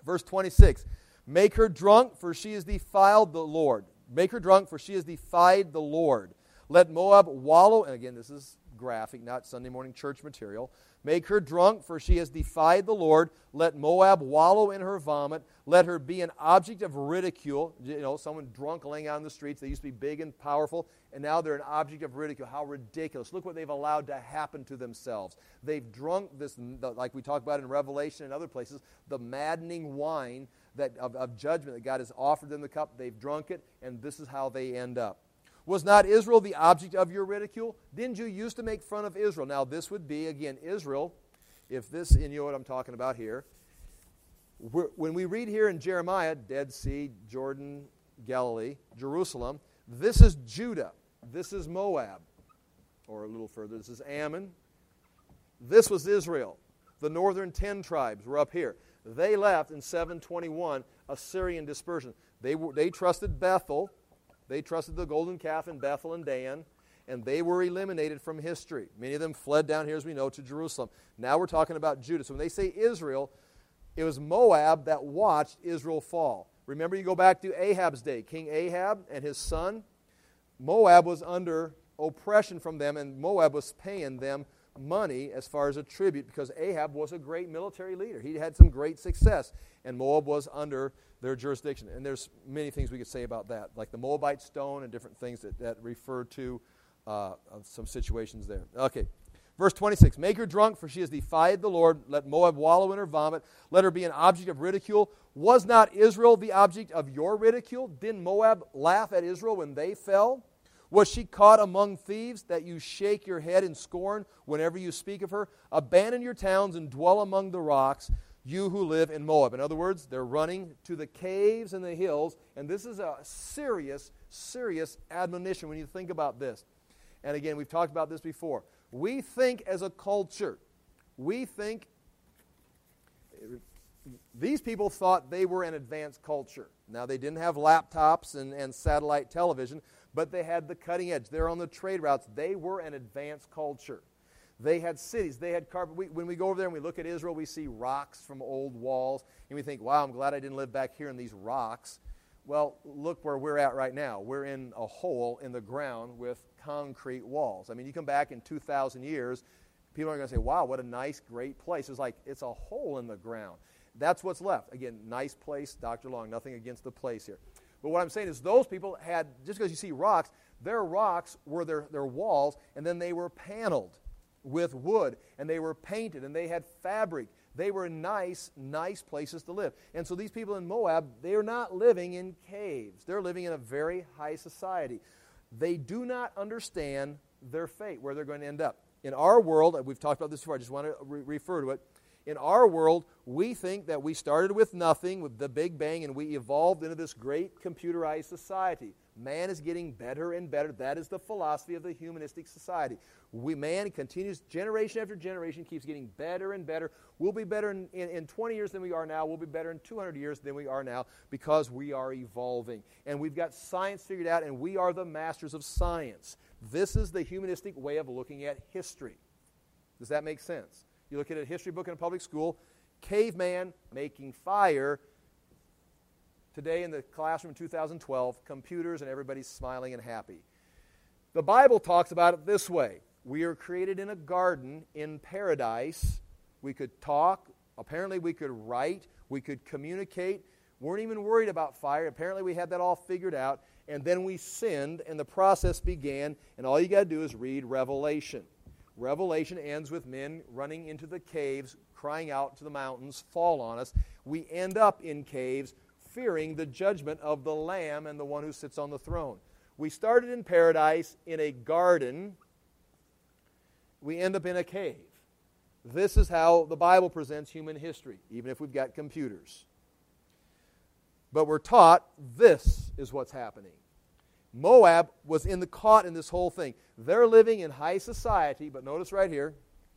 Verse twenty-six, make her drunk, for she has defiled the Lord. Make her drunk, for she has defied the Lord. Let Moab wallow, and again, this is graphic, not Sunday morning church material. Make her drunk, for she has defied the Lord. Let Moab wallow in her vomit. Let her be an object of ridicule. You know, someone drunk laying out in the streets. They used to be big and powerful, and now they're an object of ridicule. How ridiculous. Look what they've allowed to happen to themselves. They've drunk this, like we talk about in Revelation and other places, the maddening wine that of, of judgment that God has offered them the cup. They've drunk it, and this is how they end up. Was not Israel the object of your ridicule? Didn't you used to make fun of Israel? Now, this would be, again, Israel, if this, and you know what I'm talking about here. We're, when we read here in Jeremiah, Dead Sea, Jordan, Galilee, Jerusalem, this is Judah. This is Moab. Or a little further, this is Ammon. This was Israel. The northern ten tribes were up here. They left in seven twenty-one, Assyrian dispersion. They, were, they trusted Bethel. They trusted the golden calf in Bethel and Dan, and they were eliminated from history. Many of them fled down here, as we know, to Jerusalem. Now we're talking about Judah. So when they say Israel, it was Moab that watched Israel fall. Remember, you go back to Ahab's day. King Ahab and his son, Moab was under oppression from them, and Moab was paying them money as far as a tribute because Ahab was a great military leader. He had some great success, and Moab was under their jurisdiction. And there's many things we could say about that, like the Moabite stone and different things that, that refer to uh, some situations there. Okay, verse twenty-six, make her drunk, for she has defied the Lord. Let Moab wallow in her vomit. Let her be an object of ridicule. Was not Israel the object of your ridicule? Didn't Moab laugh at Israel when they fell? Was she caught among thieves, that you shake your head in scorn whenever you speak of her? Abandon your towns and dwell among the rocks, you who live in Moab. In other words, they're running to the caves and the hills, and this is a serious, serious admonition when you think about this. And again, we've talked about this before. We think as a culture, we think, these people thought they were an advanced culture. Now, they didn't have laptops and, and satellite television, but they had the cutting edge. They're on the trade routes. They were an advanced culture. They had cities. They had carpet. We, when we go over there and we look at Israel, we see rocks from old walls, and we think, wow, I'm glad I didn't live back here in these rocks. Well, look where we're at right now. We're in a hole in the ground with concrete walls. I mean, you come back in two thousand years, people are going to say, wow, what a nice, great place. It's like it's a hole in the ground. That's what's left. Again, nice place, Doctor Long, nothing against the place here. But what I'm saying is those people had, just because you see rocks, their rocks were their, their walls, and then they were paneled with wood, and they were painted, and they had fabric. They were nice, nice places to live. And so these people in Moab, they are not living in caves. They're living in a very high society. They do not understand their fate, where they're going to end up. In our world, and we've talked about this before, I just want to re- refer to it. In our world, we think that we started with nothing, with the Big Bang, and we evolved into this great computerized society. Man is getting better and better. That is the philosophy of the humanistic society. We, man continues, generation after generation, keeps getting better and better. We'll be better in, in, in twenty years than we are now. We'll be better in two hundred years than we are now because we are evolving. And we've got science figured out, and we are the masters of science. This is the humanistic way of looking at history. Does that make sense? You look at a history book in a public school, caveman making fire. Today in the classroom in two thousand twelve, computers and everybody's smiling and happy. The Bible talks about it this way. We are created in a garden in paradise. We could talk. Apparently we could write. We could communicate. Weren't even worried about fire. Apparently we had that all figured out. And then we sinned and the process began. And all you got to do is read Revelation. Revelation ends with men running into the caves, crying out to the mountains, fall on us. We end up in caves, fearing the judgment of the Lamb and the one who sits on the throne. We started in paradise in a garden. We end up in a cave. This is how the Bible presents human history, even if we've got computers. But we're taught this is what's happening. Moab was in the caught in this whole thing. They're living in high society, but notice right here,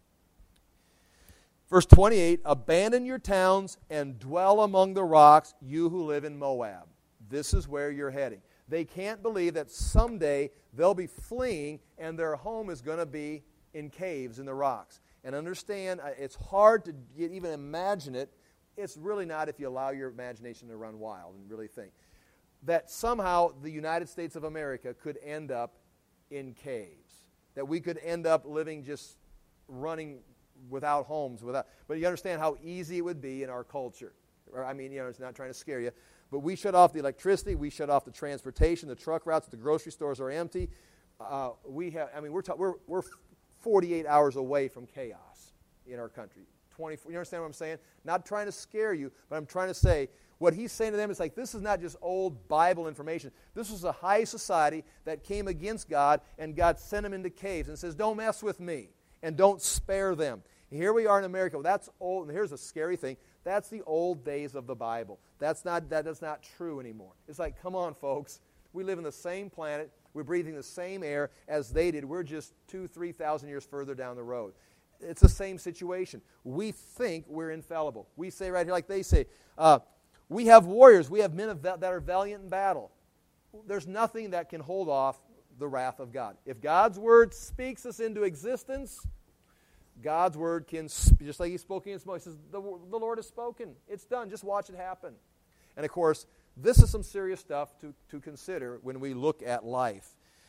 verse twenty-eight, abandon your towns and dwell among the rocks, you who live in Moab. This is where you're heading. They can't believe that someday they'll be fleeing and their home is going to be in caves in the rocks. And understand, it's hard to even imagine it it's really not if you allow your imagination to run wild and really think, that somehow the United States of America could end up in caves, that we could end up living just running without homes, without. But you understand how easy it would be in our culture. Or, I mean, you know, it's not trying to scare you, but we shut off the electricity, we shut off the transportation, the truck routes, the grocery stores are empty. Uh, we have, I mean, we're, ta- we're we're forty-eight hours away from chaos in our country. twenty-four, you understand what I'm saying? Not trying to scare you, but I'm trying to say what he's saying to them is like, this is not just old Bible information. This was a high society that came against God, and God sent them into caves and says, don't mess with me, and don't spare them. And here we are in America. Well, that's old, and here's a scary thing. That's the old days of the Bible. That's not, that is not true anymore. It's like, come on, folks. We live in the same planet. We're breathing the same air as they did. We're just two, three thousand years further down the road. It's the same situation. We think we're infallible. We say right here, like they say, uh, we have warriors. We have men of that are valiant in battle. There's nothing that can hold off the wrath of God. If God's word speaks us into existence, God's word can, just like he spoke in smoke, he says, the, the Lord has spoken. It's done. Just watch it happen. And of course, this is some serious stuff to, to consider when we look at life.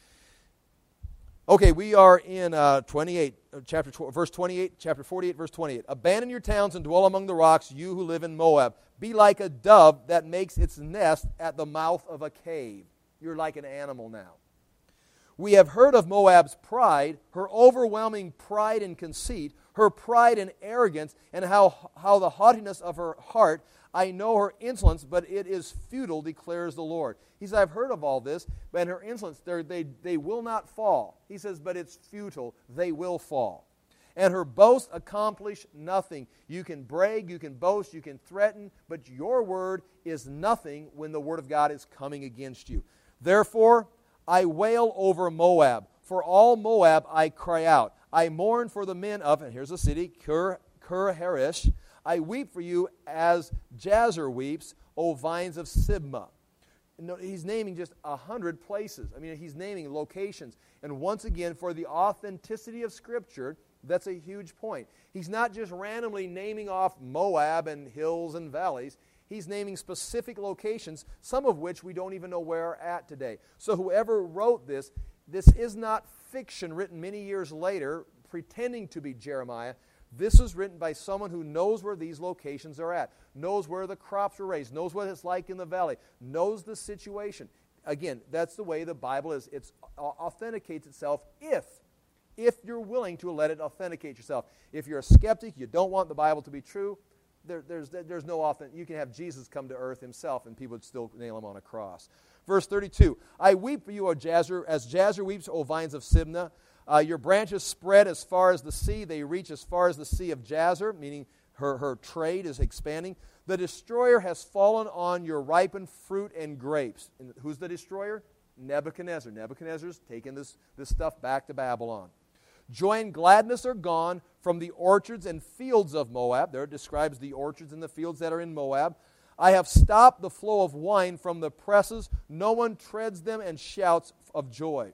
Okay, we are in uh, twenty-eight, uh, chapter tw- verse twenty-eight, chapter forty-eight, verse twenty-eight. Abandon your towns and dwell among the rocks, you who live in Moab. Be like a dove that makes its nest at the mouth of a cave. You're like an animal now. We have heard of Moab's pride, her overwhelming pride and conceit, her pride and arrogance, and how, how the haughtiness of her heart. I know her insolence, but it is futile, declares the Lord. He says, I've heard of all this, but her insolence, they, they will not fall. He says, but it's futile. They will fall. And her boast accomplish nothing. You can brag, you can boast, you can threaten, but your word is nothing when the word of God is coming against you. Therefore, I wail over Moab. For all Moab I cry out. I mourn for the men of, and here's the city, Kir, Kir-Harish. I weep for you as Jazer weeps, O vines of Sibmah. No, he's naming just a hundred places. I mean, he's naming locations. And once again, for the authenticity of Scripture, that's a huge point. He's not just randomly naming off Moab and hills and valleys. He's naming specific locations, some of which we don't even know where are at today. So whoever wrote this, this is not fiction written many years later, pretending to be Jeremiah. This is written by someone who knows where these locations are at, knows where the crops are raised, knows what it's like in the valley, knows the situation. Again, that's the way the Bible is. It authenticates itself if, if you're willing to let it authenticate yourself. If you're a skeptic, you don't want the Bible to be true, there, there's, there's no authentic. You can have Jesus come to earth himself and people would still nail him on a cross. Verse thirty-two, I weep for you, O Jazer, as Jazer weeps, O vines of Sibmah. Uh, your branches spread as far as the sea. They reach as far as the sea of Jazer, meaning her, her trade is expanding. The destroyer has fallen on your ripened fruit and grapes. And who's the destroyer? Nebuchadnezzar. Nebuchadnezzar's taken this, this stuff back to Babylon. Joy and gladness are gone from the orchards and fields of Moab. There it describes the orchards and the fields that are in Moab. I have stopped the flow of wine from the presses. No one treads them and shouts of joy.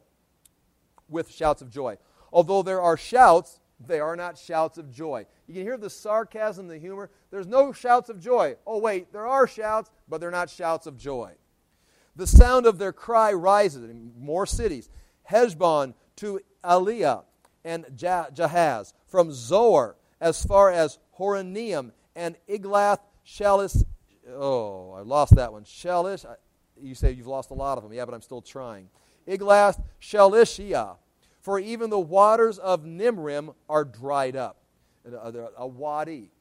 With shouts of joy. Although there are shouts, they are not shouts of joy. You can hear the sarcasm, the humor. There's no shouts of joy. Oh, wait, there are shouts, but they're not shouts of joy. The sound of their cry rises in more cities. Heshbon to Aliyah and Jahaz, from Zoar as far as Horonaim and Eglath Shalish. Oh, I lost that one. Shalish. You say you've lost a lot of them. Yeah, but I'm still trying. Eglath Shalishiyah, for even the waters of Nimrim are dried up. A, a wadi.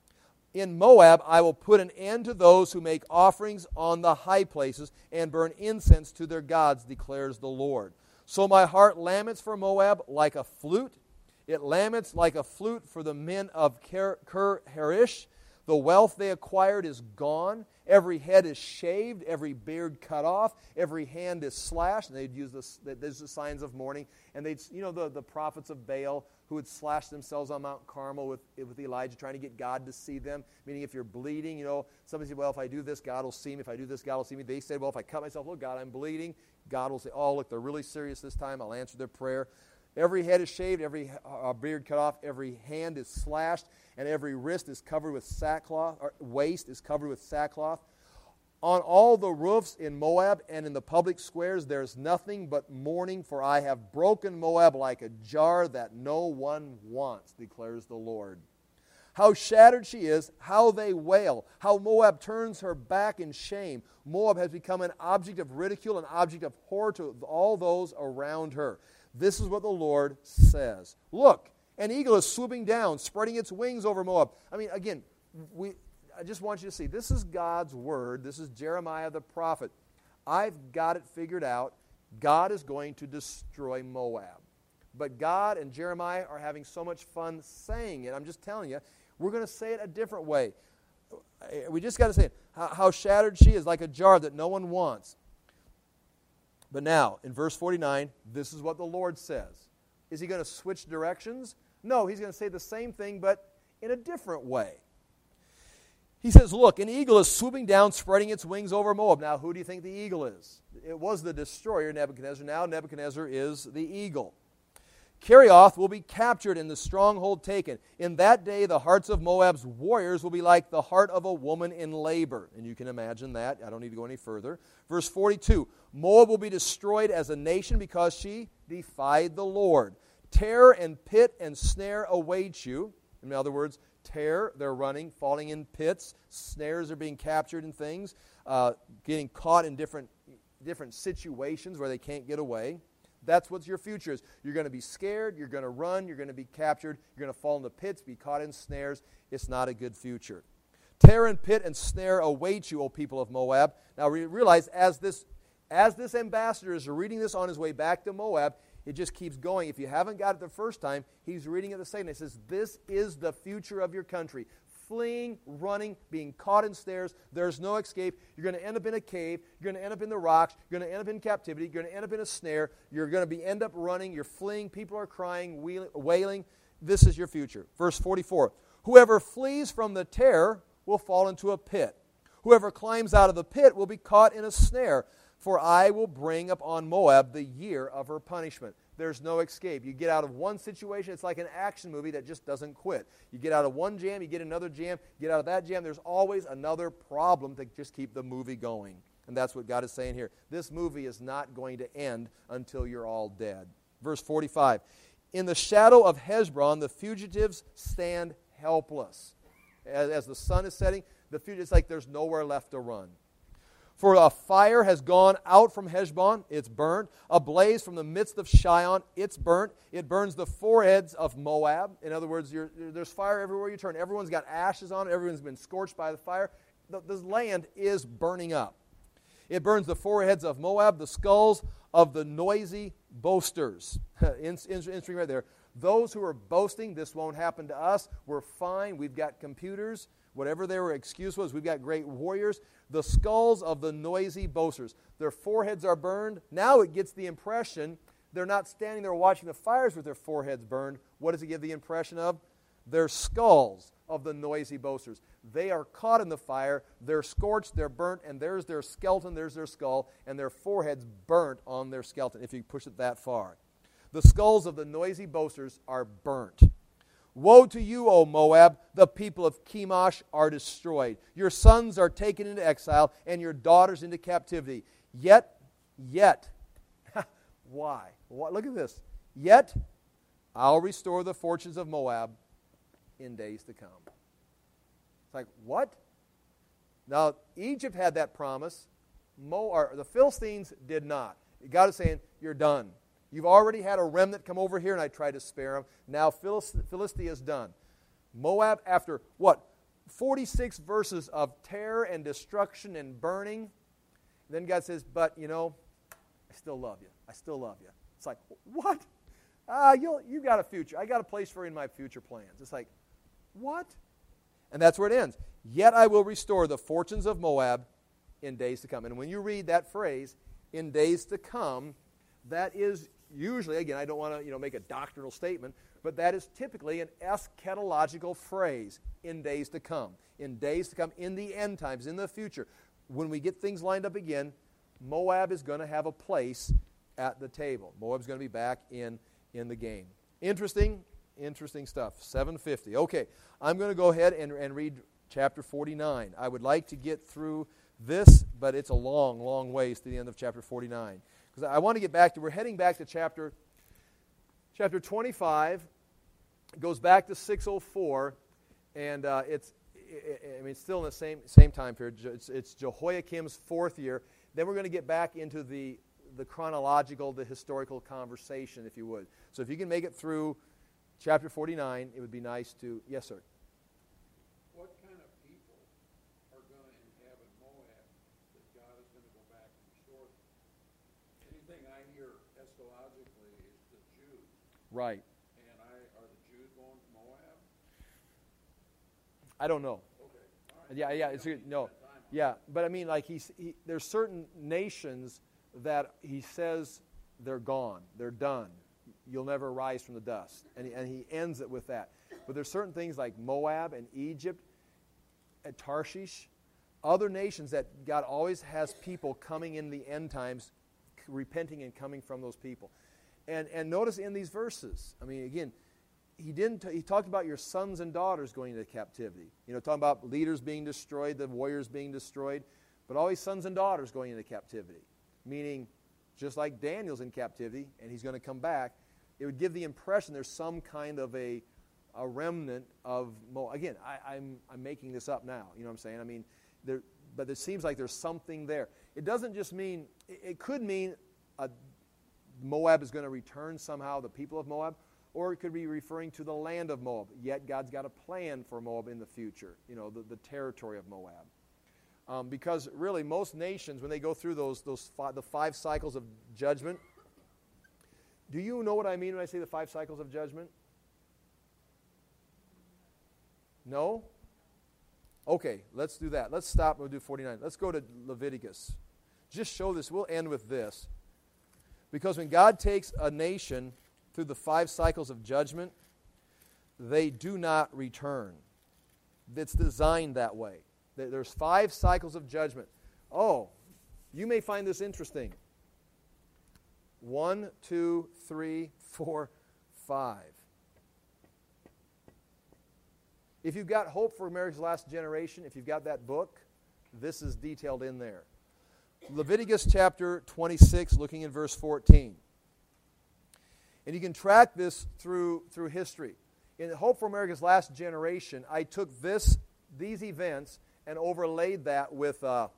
In Moab I will put an end to those who make offerings on the high places and burn incense to their gods, declares the Lord. So my heart laments for Moab like a flute. It laments like a flute for the men of Kir-Harish. The wealth they acquired is gone. Every head is shaved, every beard cut off, every hand is slashed. And they'd use this, there's the signs of mourning. And they'd, you know, the, the prophets of Baal who would slash themselves on Mount Carmel with, with Elijah, trying to get God to see them. Meaning if you're bleeding, you know, somebody said, well, if I do this, God will see me. If I do this, God will see me. They said, well, if I cut myself, look, God, I'm bleeding. God will say, oh, look, they're really serious this time. I'll answer their prayer. Every head is shaved, every uh, beard cut off, every hand is slashed, and every wrist is covered with sackcloth, or waist is covered with sackcloth. On all the roofs in Moab and in the public squares there is nothing but mourning, for I have broken Moab like a jar that no one wants, declares the Lord. How shattered she is, how they wail, how Moab turns her back in shame. Moab has become an object of ridicule, an object of horror to all those around her. This is what the Lord says. Look, an eagle is swooping down, spreading its wings over Moab. I mean, again, we, I just want you to see, this is God's word. This is Jeremiah the prophet. I've got it figured out. God is going to destroy Moab. But God and Jeremiah are having so much fun saying it. I'm just telling you, we're going to say it a different way. We just got to say it. How, how shattered she is, like a jar that no one wants. But now, in verse forty-nine, this is what the Lord says. Is he going to switch directions? No, he's going to say the same thing, but in a different way. He says, look, an eagle is swooping down, spreading its wings over Moab. Now, who do you think the eagle is? It was the destroyer, Nebuchadnezzar. Now, Nebuchadnezzar is the eagle. Kerioth will be captured and the stronghold taken. In that day, the hearts of Moab's warriors will be like the heart of a woman in labor. And you can imagine that. I don't need to go any further. Verse forty-two, Moab will be destroyed as a nation because she defied the Lord. Terror and pit and snare await you. In other words, terror, they're running, falling in pits. Snares are being captured in things, uh, getting caught in different, different situations where they can't get away. That's what your future is. You're going to be scared, you're going to run, you're going to be captured, you're going to fall into pits, be caught in snares. It's not a good future. Terror and pit and snare await you, O people of Moab. Now re- realize, as this, as this ambassador is reading this on his way back to Moab, it just keeps going. If you haven't got it the first time, he's reading it the second. It says, this is the future of your country. Fleeing, running, being caught in snares. There's no escape. You're going to end up in a cave. You're going to end up in the rocks. You're going to end up in captivity. You're going to end up in a snare. You're going to be end up running. You're fleeing. People are crying, wailing. This is your future. Verse forty-four. Whoever flees from the terror will fall into a pit. Whoever climbs out of the pit will be caught in a snare. For I will bring upon Moab the year of her punishment. There's no escape. You get out of one situation, it's like an action movie that just doesn't quit. You get out of one jam, you get another jam, you get out of that jam, there's always another problem to just keep the movie going. And that's what God is saying here. This movie is not going to end until you're all dead. Verse forty-five. In the shadow of Heshbon, the fugitives stand helpless. As, as the sun is setting, the fugitives, it's like there's nowhere left to run. For a fire has gone out from Heshbon, it's burnt. A blaze from the midst of Shion, it's burnt. It burns the foreheads of Moab. In other words, you're, there's fire everywhere you turn. Everyone's got ashes on it. Everyone's been scorched by the fire. The, this land is burning up. It burns the foreheads of Moab, the skulls of the noisy boasters. Interesting right there. Those who are boasting, this won't happen to us. We're fine. We've got computers. Whatever their excuse was, we've got great warriors. The skulls of the noisy boasters. Their foreheads are burned. Now it gets the impression they're not standing there watching the fires with their foreheads burned. What does it give the impression of? They're skulls of the noisy boasters. They are caught in the fire. They're scorched. They're burnt. And there's their skeleton. There's their skull. And their foreheads burnt on their skeleton, if you push it that far. The skulls of the noisy boasters are burnt. Woe to you, O Moab, the people of Chemosh are destroyed. Your sons are taken into exile, and your daughters into captivity. Yet, yet, why? What? Look at this. Yet, I'll restore the fortunes of Moab in days to come. It's like, what? Now, Egypt had that promise. Mo, or the Philistines did not. God is saying, you're done. You've already had a remnant come over here, and I tried to spare them. Now Philistia is done. Moab, after what? forty-six verses of terror and destruction and burning. Then God says, but, you know, I still love you. I still love you. It's like, what? Ah, you you got a future. I got a place for you in my future plans. It's like, what? And that's where it ends. Yet I will restore the fortunes of Moab in days to come. And when you read that phrase, in days to come, that is usually, again, I don't want to you know make a doctrinal statement, but that is typically an eschatological phrase, in days to come. In days to come, in the end times, in the future. When we get things lined up again, Moab is going to have a place at the table. Moab's going to be back in, in the game. Interesting, interesting stuff. seven fifty. Okay, I'm going to go ahead and, and read chapter forty-nine. I would like to get through this, but it's a long, long ways to the end of chapter forty-nine. Because I want to get back to, we're heading back to chapter, chapter twenty-five. It goes back to six oh four, and uh, it's, I mean, it's still in the same same time period. It's, it's Jehoiakim's fourth year. Then we're going to get back into the, the chronological, the historical conversation, if you would. So if you can make it through chapter forty-nine, it would be nice to, yes, sir. What kind of people are going to inhabit Moab that God is going to go back and restore them? Anything I hear eschatologically is the Jews. Right. And I are the Jews going to Moab? I don't know. Okay. All right. Yeah, yeah, it's good. No. Yeah, but I mean, like, he's, he, there's certain nations that he says they're gone, they're done. You'll never rise from the dust. And he, and he ends it with that. But there's certain things like Moab and Egypt and Tarshish, other nations that God always has people coming in the end times, repenting and coming from those people. And and notice in these verses, I mean, again, he didn't. T- he talked about your sons and daughters going into captivity. You know, talking about leaders being destroyed, the warriors being destroyed, but always sons and daughters going into captivity. Meaning, just like Daniel's in captivity and he's going to come back, it would give the impression there's some kind of a a remnant of Moab. Again, I, I'm I'm making this up now. You know what I'm saying? I mean, there, but it seems like there's something there. It doesn't just mean. It, it could mean a, Moab is going to return somehow, the people of Moab. Or it could be referring to the land of Moab. Yet God's got a plan for Moab in the future, you know, the, the territory of Moab. Um, because really most nations, when they go through those, those five, the five cycles of judgment, do you know what I mean when I say the five cycles of judgment? No? Okay, let's do that. Let's stop and we'll do forty-nine. Let's go to Leviticus. Just show this. We'll end with this. Because when God takes a nation through the five cycles of judgment, they do not return. It's designed that way. There's five cycles of judgment. Oh, you may find this interesting. One, two, three, four, five. If you've got Hope for America's Last Generation, if you've got that book, this is detailed in there. Leviticus chapter twenty-six, looking in verse fourteen. And you can track this through, through history. In Hope for America's Last Generation, I took this, these events and overlaid that with uh,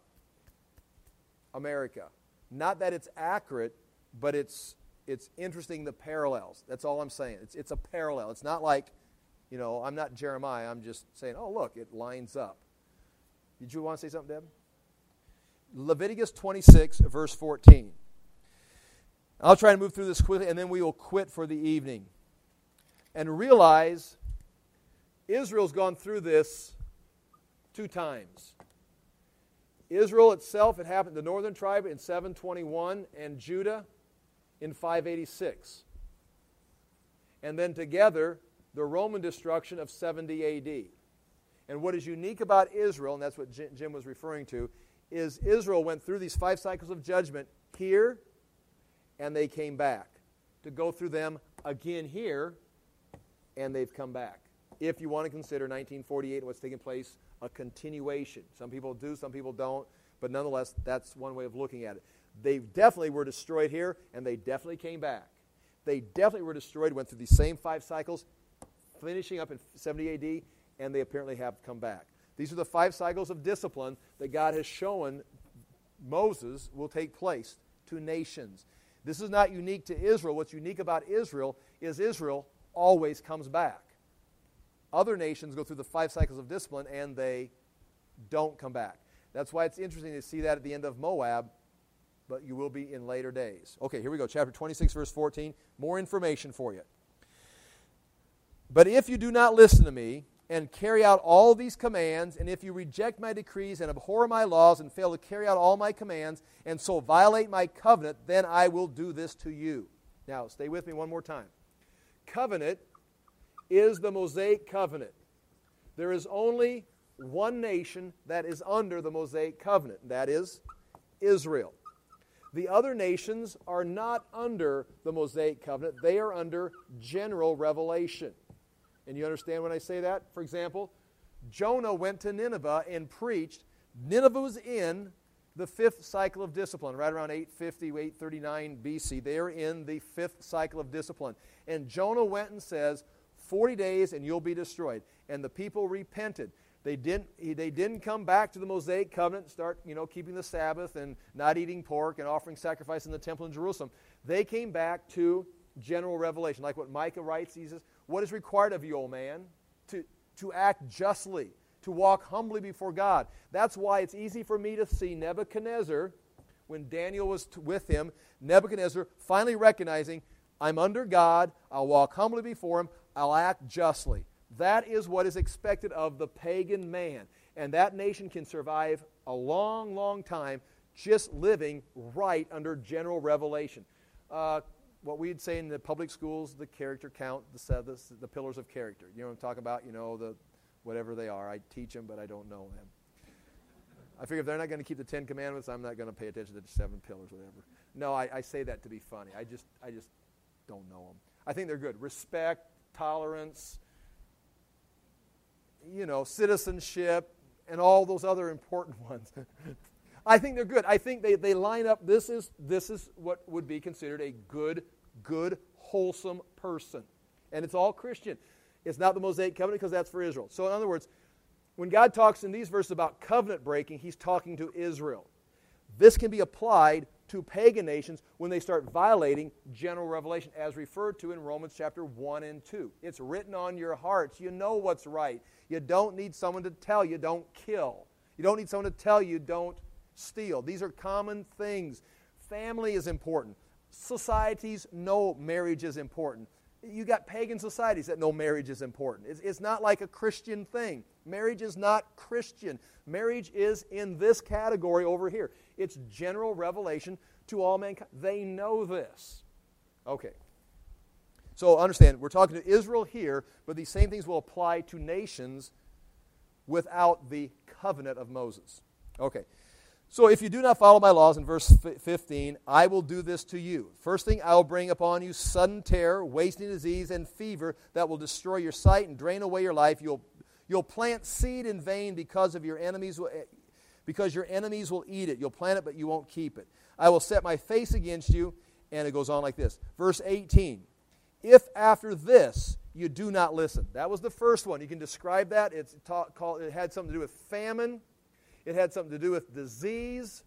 America. Not that it's accurate, but it's it's interesting, the parallels. That's all I'm saying. It's it's a parallel. It's not like, you know, I'm not Jeremiah. I'm just saying, oh, look, it lines up. Did you want to say something, Deb? Leviticus twenty-six, verse fourteen. I'll try to move through this quickly, and then we will quit for the evening. And realize Israel's gone through this two times. Israel itself, it happened, the northern tribe in seven twenty-one, and Judah in five eighty-six. And then together, the Roman destruction of seventy A D. And what is unique about Israel, and that's what Jim was referring to, is Israel went through these five cycles of judgment here, and they came back. To go through them again here, and they've come back. If you want to consider nineteen forty-eight and what's taking place a continuation. Some people do, some people don't, but nonetheless, that's one way of looking at it. They definitely were destroyed here, and they definitely came back. They definitely were destroyed, went through these same five cycles, finishing up in seventy A D, and they apparently have come back. These are the five cycles of discipline that God has shown Moses will take place to nations. This is not unique to Israel. What's unique about Israel is Israel always comes back. Other nations go through the five cycles of discipline and they don't come back. That's why it's interesting to see that at the end of Moab, but you will be in later days. Okay, here we go. Chapter twenty-six, verse fourteen. More information for you. But if you do not listen to me and carry out all these commands, and if you reject my decrees and abhor my laws and fail to carry out all my commands and so violate my covenant, then I will do this to you. Now, stay with me one more time. Covenant is the Mosaic covenant. There is only one nation that is under the Mosaic covenant, and that is Israel. The other nations are not under the Mosaic covenant. They are under general revelation. And you understand when I say that? For example, Jonah went to Nineveh and preached. Nineveh was in the fifth cycle of discipline, right around eight fifty, eight thirty-nine B C. They are in the fifth cycle of discipline. And Jonah went and says, forty days and you'll be destroyed. And the people repented. They didn't, they didn't come back to the Mosaic covenant and start, you know, keeping the Sabbath and not eating pork and offering sacrifice in the temple in Jerusalem. They came back to general revelation. Like what Micah writes, he says, what is required of you, O man? To, to act justly, to walk humbly before God. That's why it's easy for me to see Nebuchadnezzar, when Daniel was t- with him, Nebuchadnezzar finally recognizing, I'm under God, I'll walk humbly before Him, I'll act justly. That is what is expected of the pagan man. And that nation can survive a long, long time just living right under general revelation. Uh, what we'd say in the public schools, the character count, the, the, the pillars of character. You know what I'm talking about? You know, the whatever they are. I teach them, but I don't know them. I figure if they're not going to keep the Ten Commandments, I'm not going to pay attention to the seven pillars, whatever. No, I, I say that to be funny. I just, I just don't know them. I think they're good. Respect, tolerance, you know, citizenship, and all those other important ones. I think they're good. I think they, they line up. This is this is what would be considered a good, good, wholesome person. And it's all Christian. It's not the Mosaic covenant because that's for Israel. So in other words, when God talks in these verses about covenant breaking, He's talking to Israel. This can be applied to pagan nations when they start violating general revelation, as referred to in Romans chapter one and two. It's written on your hearts. You know what's right. You don't need someone to tell you don't kill. You don't need someone to tell you don't steal. These are common things. Family is important. Societies know marriage is important. You got pagan societies that know marriage is important. It's, it's not like a Christian thing. Marriage is not Christian. Marriage is in this category over here. It's general revelation to all mankind. They know this. Okay. So understand, we're talking to Israel here, but these same things will apply to nations without the covenant of Moses. Okay. So if you do not follow my laws, in verse fifteen, I will do this to you. First thing, I will bring upon you sudden terror, wasting disease, and fever that will destroy your sight and drain away your life. You'll, you'll plant seed in vain because of your enemies, because your enemies will eat it. You'll plant it, but you won't keep it. I will set my face against you, and it goes on like this. Verse eighteen, if after this you do not listen. That was the first one. You can describe that. It's ta- called, it had something to do with famine. It had something to do with disease.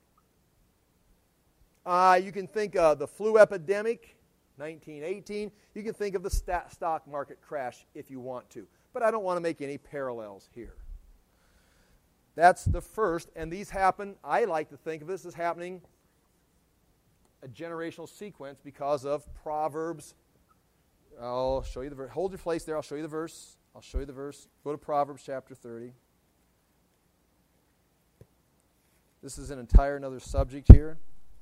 Uh, you can think of the flu epidemic, nineteen eighteen. You can think of the st- stock market crash if you want to. But I don't want to make any parallels here. That's the first. And these happen, I like to think of this as happening a generational sequence because of Proverbs. I'll show you the verse. Hold your place there. I'll show you the verse. I'll show you the verse. Go to Proverbs chapter thirty. This is an entire another subject here.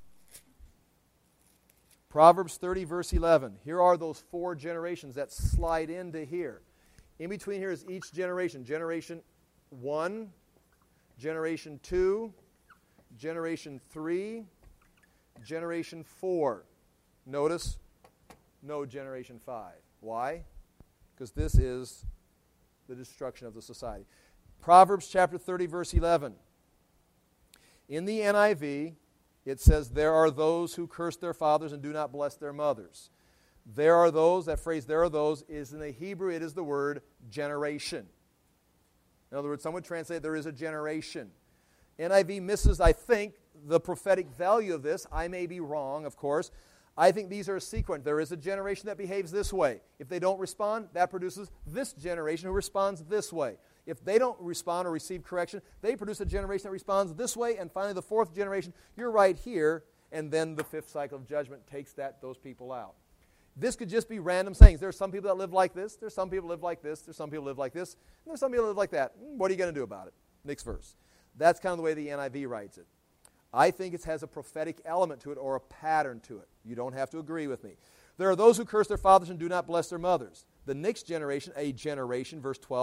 Proverbs thirty, verse eleven. Here are those four generations that slide into here. In between here is each generation. Generation one, generation two, generation three, generation four. Notice, no generation five. Why? Because this is the destruction of the society. Proverbs chapter thirty, verse eleven. In the N I V, it says, there are those who curse their fathers and do not bless their mothers. There are those, that phrase, there are those, is in the Hebrew, it is the word generation. In other words, some would translate, there is a generation. N I V misses, I think, the prophetic value of this. I may be wrong, of course. I think these are a sequence. There is a generation that behaves this way. If they don't respond, that produces this generation who responds this way. If they don't respond or receive correction, they produce a generation that responds this way, and finally the fourth generation, you're right here, and then the fifth cycle of judgment takes that those people out. This could just be random sayings. There are some people that live like this, there's some people that live like this, there's some people that live like this, and there's some people that live like that. What are you going to do about it? Next verse. That's kind of the way the N I V writes it. I think it has a prophetic element to it or a pattern to it. You don't have to agree with me. There are those who curse their fathers and do not bless their mothers. The next generation, a generation, verse twelve,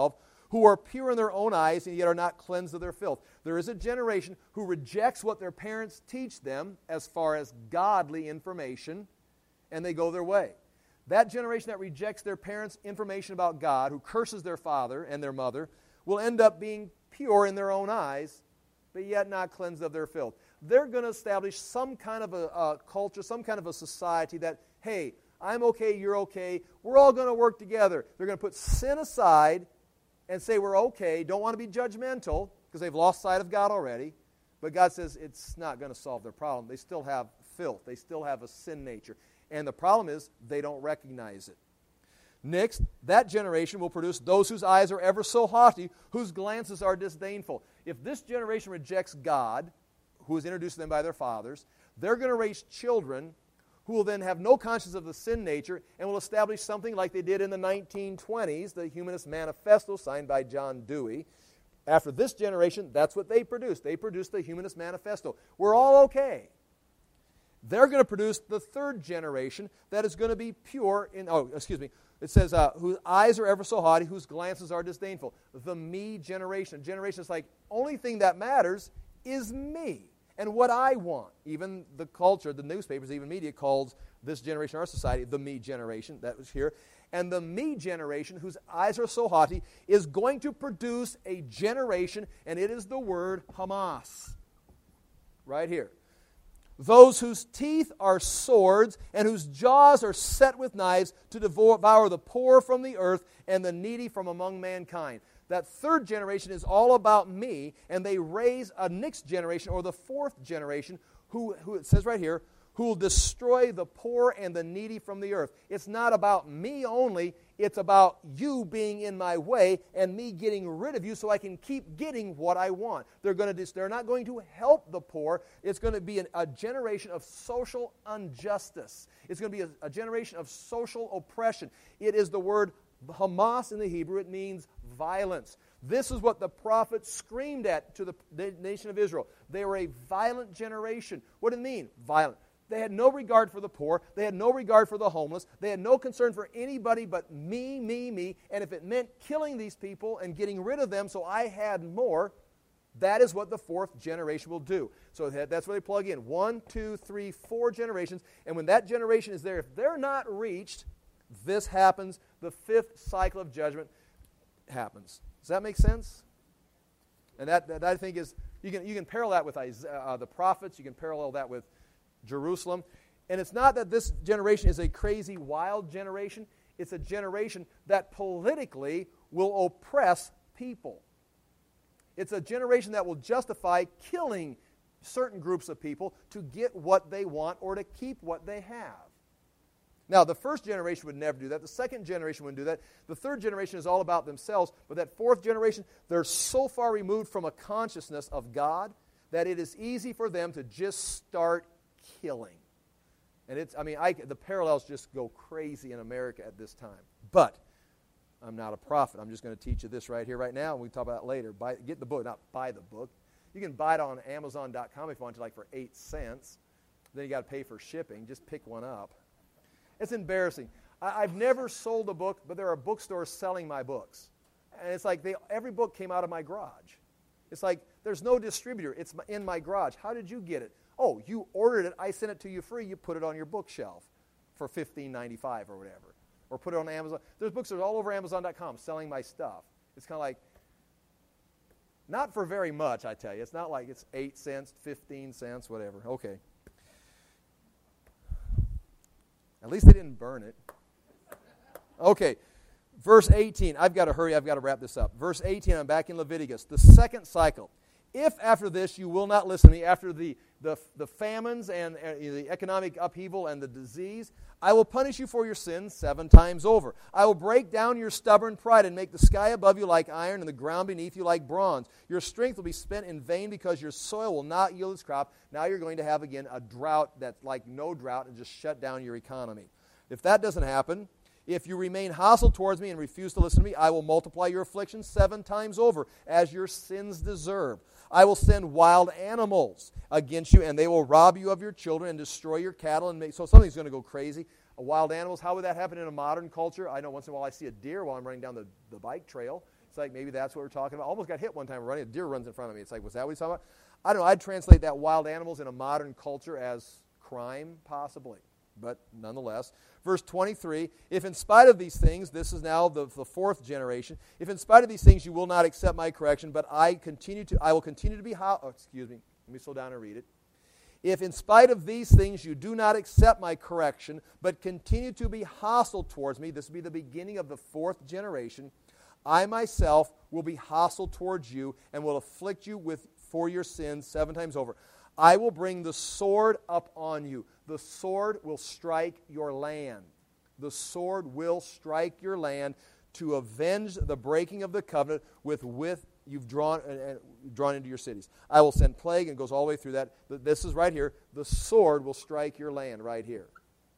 who are pure in their own eyes and yet are not cleansed of their filth. There is a generation who rejects what their parents teach them as far as godly information, and they go their way. That generation that rejects their parents' information about God, who curses their father and their mother, will end up being pure in their own eyes, but yet not cleansed of their filth. They're going to establish some kind of a, a culture, some kind of a society that, hey, I'm okay, you're okay, we're all going to work together. They're going to put sin aside and say we're okay, don't want to be judgmental, because they've lost sight of God already. But God says it's not going to solve their problem. They still have filth. They still have a sin nature. And the problem is they don't recognize it. Next, that generation will produce those whose eyes are ever so haughty, whose glances are disdainful. If this generation rejects God, who is introduced to them by their fathers, they're going to raise children who will then have no conscience of the sin nature and will establish something like they did in the nineteen twenties, the Humanist Manifesto signed by John Dewey. After this generation, that's what they produced. They produced the Humanist Manifesto. We're all okay. They're going to produce the third generation that is going to be pure in, oh, excuse me, it says, uh, whose eyes are ever so haughty, whose glances are disdainful. The me generation. Generation is like, only thing that matters is me and what I want. Even the culture, the newspapers, even media calls this generation, our society, the me generation. That was here. And the me generation, whose eyes are so haughty, is going to produce a generation, and it is the word Hamas. Right here. Those whose teeth are swords and whose jaws are set with knives to devour the poor from the earth and the needy from among mankind. That third generation is all about me, and they raise a next generation, or the fourth generation, who, who it says right here, who will destroy the poor and the needy from the earth. It's not about me only, it's about you being in my way and me getting rid of you so I can keep getting what I want. They're going to they're not going to help the poor. It's going to be an, a generation of social injustice. It's going to be a, a generation of social oppression. It is the word Hamas in the Hebrew. It means violence. This is what the prophet screamed at to the, the nation of Israel. They were a violent generation. What did it mean? Violent. They had no regard for the poor. They had no regard for the homeless. They had no concern for anybody but me, me, me. And if it meant killing these people and getting rid of them so I had more, that is what the fourth generation will do. So that's where they plug in. One, two, three, four generations. And when that generation is there, if they're not reached, this happens. The fifth cycle of judgment happens. Does that make sense? And that, that I think is, you can, you can parallel that with Isaiah, uh, the prophets. You can parallel that with Jerusalem. And it's not that this generation is a crazy, wild generation. It's a generation that politically will oppress people. It's a generation that will justify killing certain groups of people to get what they want or to keep what they have. Now, the first generation would never do that. The second generation wouldn't do that. The third generation is all about themselves. But that fourth generation, they're so far removed from a consciousness of God that it is easy for them to just start killing. And it's, I mean, I, the parallels just go crazy in America at this time. But I'm not a prophet. I'm just going to teach you this right here, right now, and we can talk about it later. Buy, get the book, not buy the book. You can buy it on Amazon dot com if you want to, like for eight cents. Then you got to pay for shipping. Just pick one up. It's embarrassing. I, I've never sold a book, but there are bookstores selling my books. And it's like they, every book came out of my garage. It's like there's no distributor. It's in my garage. How did you get it? Oh, you ordered it, I sent it to you free, you put it on your bookshelf for fifteen ninety-five or whatever. Or put it on Amazon. There's bookstores all over Amazon dot com selling my stuff. It's kind of like, not for very much, I tell you. It's not like it's eight cents, fifteen cents, whatever. Okay. At least they didn't burn it. Okay. Verse eighteen. I've got to hurry. I've got to wrap this up. Verse eighteen, I'm back in Leviticus. The second cycle. If after this you will not listen to me, after the, the, the famines and uh, the economic upheaval and the disease, I will punish you for your sins seven times over. I will break down your stubborn pride and make the sky above you like iron and the ground beneath you like bronze. Your strength will be spent in vain because your soil will not yield its crop. Now you're going to have again a drought that's like no drought and just shut down your economy. If that doesn't happen, if you remain hostile towards me and refuse to listen to me, I will multiply your afflictions seven times over, as your sins deserve. I will send wild animals against you, and they will rob you of your children and destroy your cattle. And make, so something's going to go crazy. Wild animals, how would that happen in a modern culture? I know once in a while I see a deer while I'm running down the, the bike trail. It's like maybe that's what we're talking about. Almost got hit one time running. A deer runs in front of me. It's like, was that what he's talking about? I don't know. I'd translate that wild animals in a modern culture as crime, possibly. But nonetheless, verse twenty-three, if in spite of these things, this is now the, the fourth generation, if in spite of these things you will not accept my correction, but I continue to, I will continue to be, ho- oh, excuse me, let me slow down and read it. If in spite of these things you do not accept my correction, but continue to be hostile towards me, this will be the beginning of the fourth generation, I myself will be hostile towards you and will afflict you with for your sins seven times over. I will bring the sword up on you. The sword will strike your land. The sword will strike your land to avenge the breaking of the covenant with with you've drawn uh, drawn into your cities. I will send plague, and it goes all the way through that. This is right here. The sword will strike your land right here.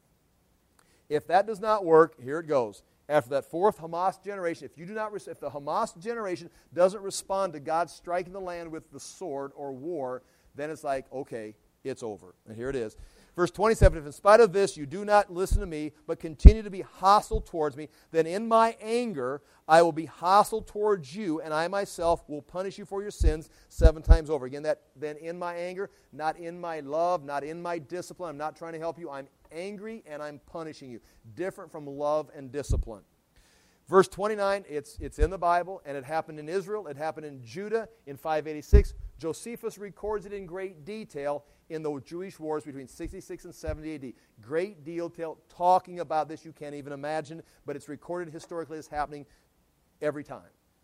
If that does not work, here it goes. After that fourth Hamas generation, if you do not, if the Hamas generation doesn't respond to God striking the land with the sword or war, then it's like, okay, it's over. And here it is. Verse twenty-seven, if in spite of this you do not listen to me, but continue to be hostile towards me, then in my anger I will be hostile towards you, and I myself will punish you for your sins seven times over. Again, that then in my anger, not in my love, not in my discipline. I'm not trying to help you. I'm angry and I'm punishing you. Different from love and discipline. Verse twenty-nine, it's, it's in the Bible, and it happened in Israel. It happened in Judah in five eighty-six. Josephus records it in great detail in the Jewish wars between sixty-six and seventy A D. Great detail talking about this you can't even imagine, but it's recorded historically as happening every time.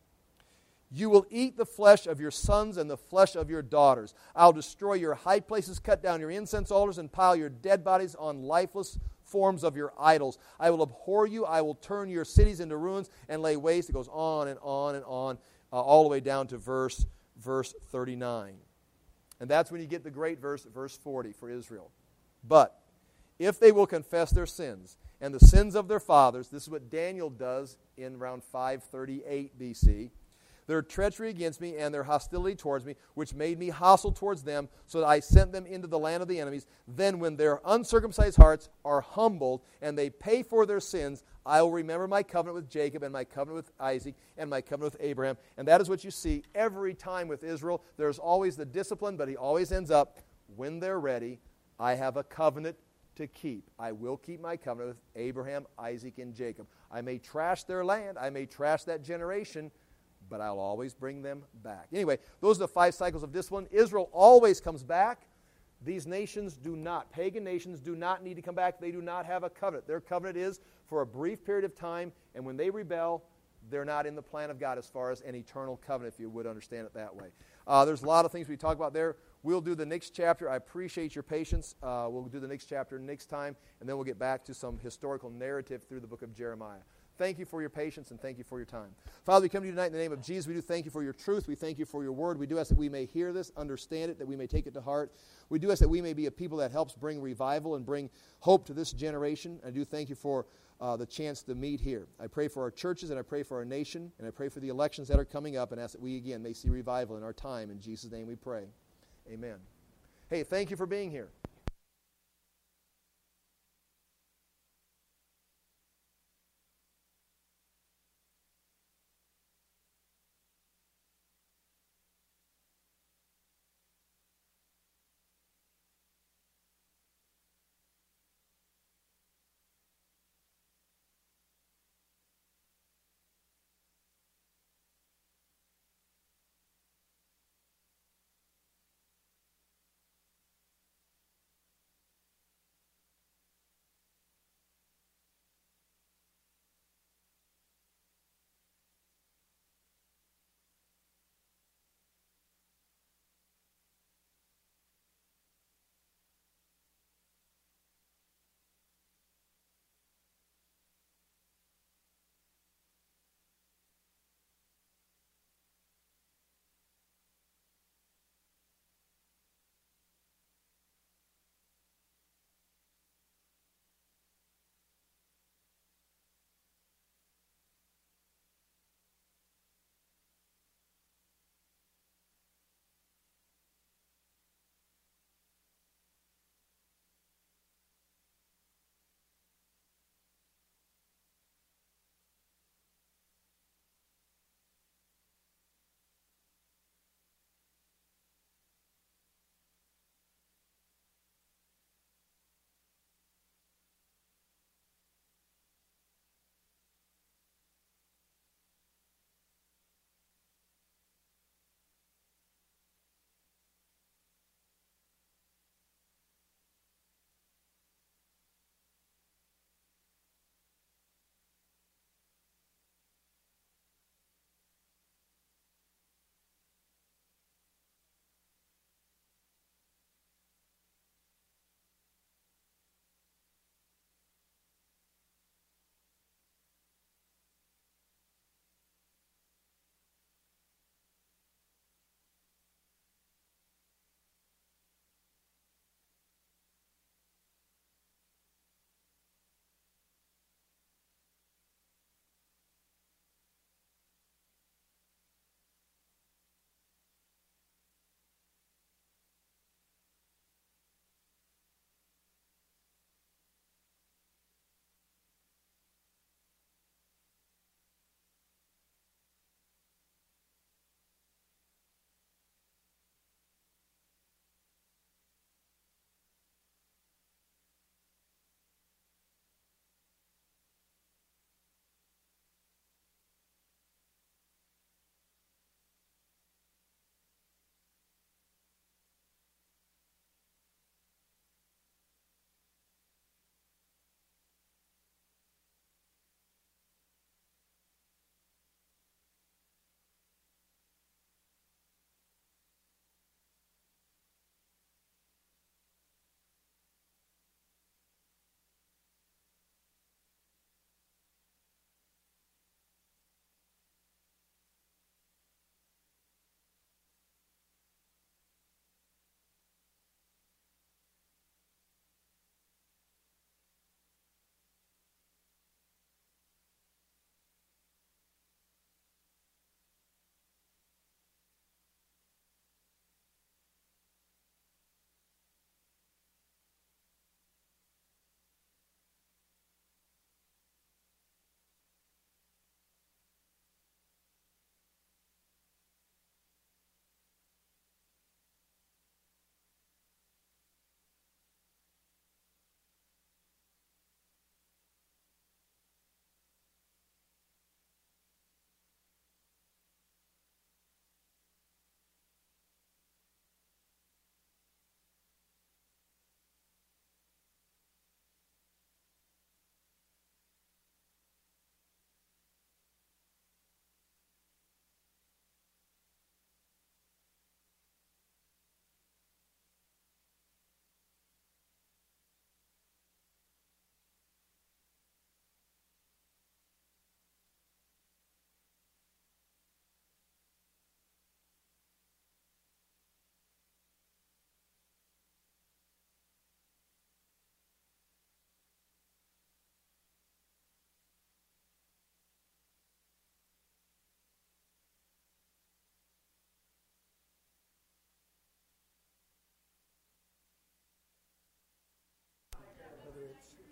You will eat the flesh of your sons and the flesh of your daughters. I'll destroy your high places, cut down your incense altars, and pile your dead bodies on lifeless forms of your idols. I will abhor you. I will turn your cities into ruins and lay waste. It goes on and on and on, uh, all the way down to verse, verse thirty-nine. And that's when you get the great verse, verse forty for Israel. But if they will confess their sins and the sins of their fathers, this is what Daniel does in around five thirty-eight B C, their treachery against me and their hostility towards me, which made me hostile towards them, so that I sent them into the land of the enemies. Then when their uncircumcised hearts are humbled and they pay for their sins, I will remember my covenant with Jacob and my covenant with Isaac and my covenant with Abraham. And that is what you see every time with Israel. There's always the discipline, but he always ends up, when they're ready, I have a covenant to keep. I will keep my covenant with Abraham, Isaac, and Jacob. I may trash their land. I may trash that generation, but I'll always bring them back. Anyway, those are the five cycles of discipline. Israel always comes back. These nations do not. Pagan nations do not need to come back. They do not have a covenant. Their covenant is for a brief period of time, and when they rebel, they're not in the plan of God as far as an eternal covenant, if you would understand it that way. Uh, there's a lot of things we talk about there. We'll do the next chapter. I appreciate your patience. Uh, we'll do the next chapter next time, and then we'll get back to some historical narrative through the book of Jeremiah. Thank you for your patience, and thank you for your time. Father, we come to you tonight in the name of Jesus. We do thank you for your truth. We thank you for your word. We do ask that we may hear this, understand it, that we may take it to heart. We do ask that we may be a people that helps bring revival and bring hope to this generation. I do thank you for uh, the chance to meet here. I pray for our churches, and I pray for our nation, and I pray for the elections that are coming up, and ask that we, again, may see revival in our time. In Jesus' name we pray. Amen. Hey, thank you for being here.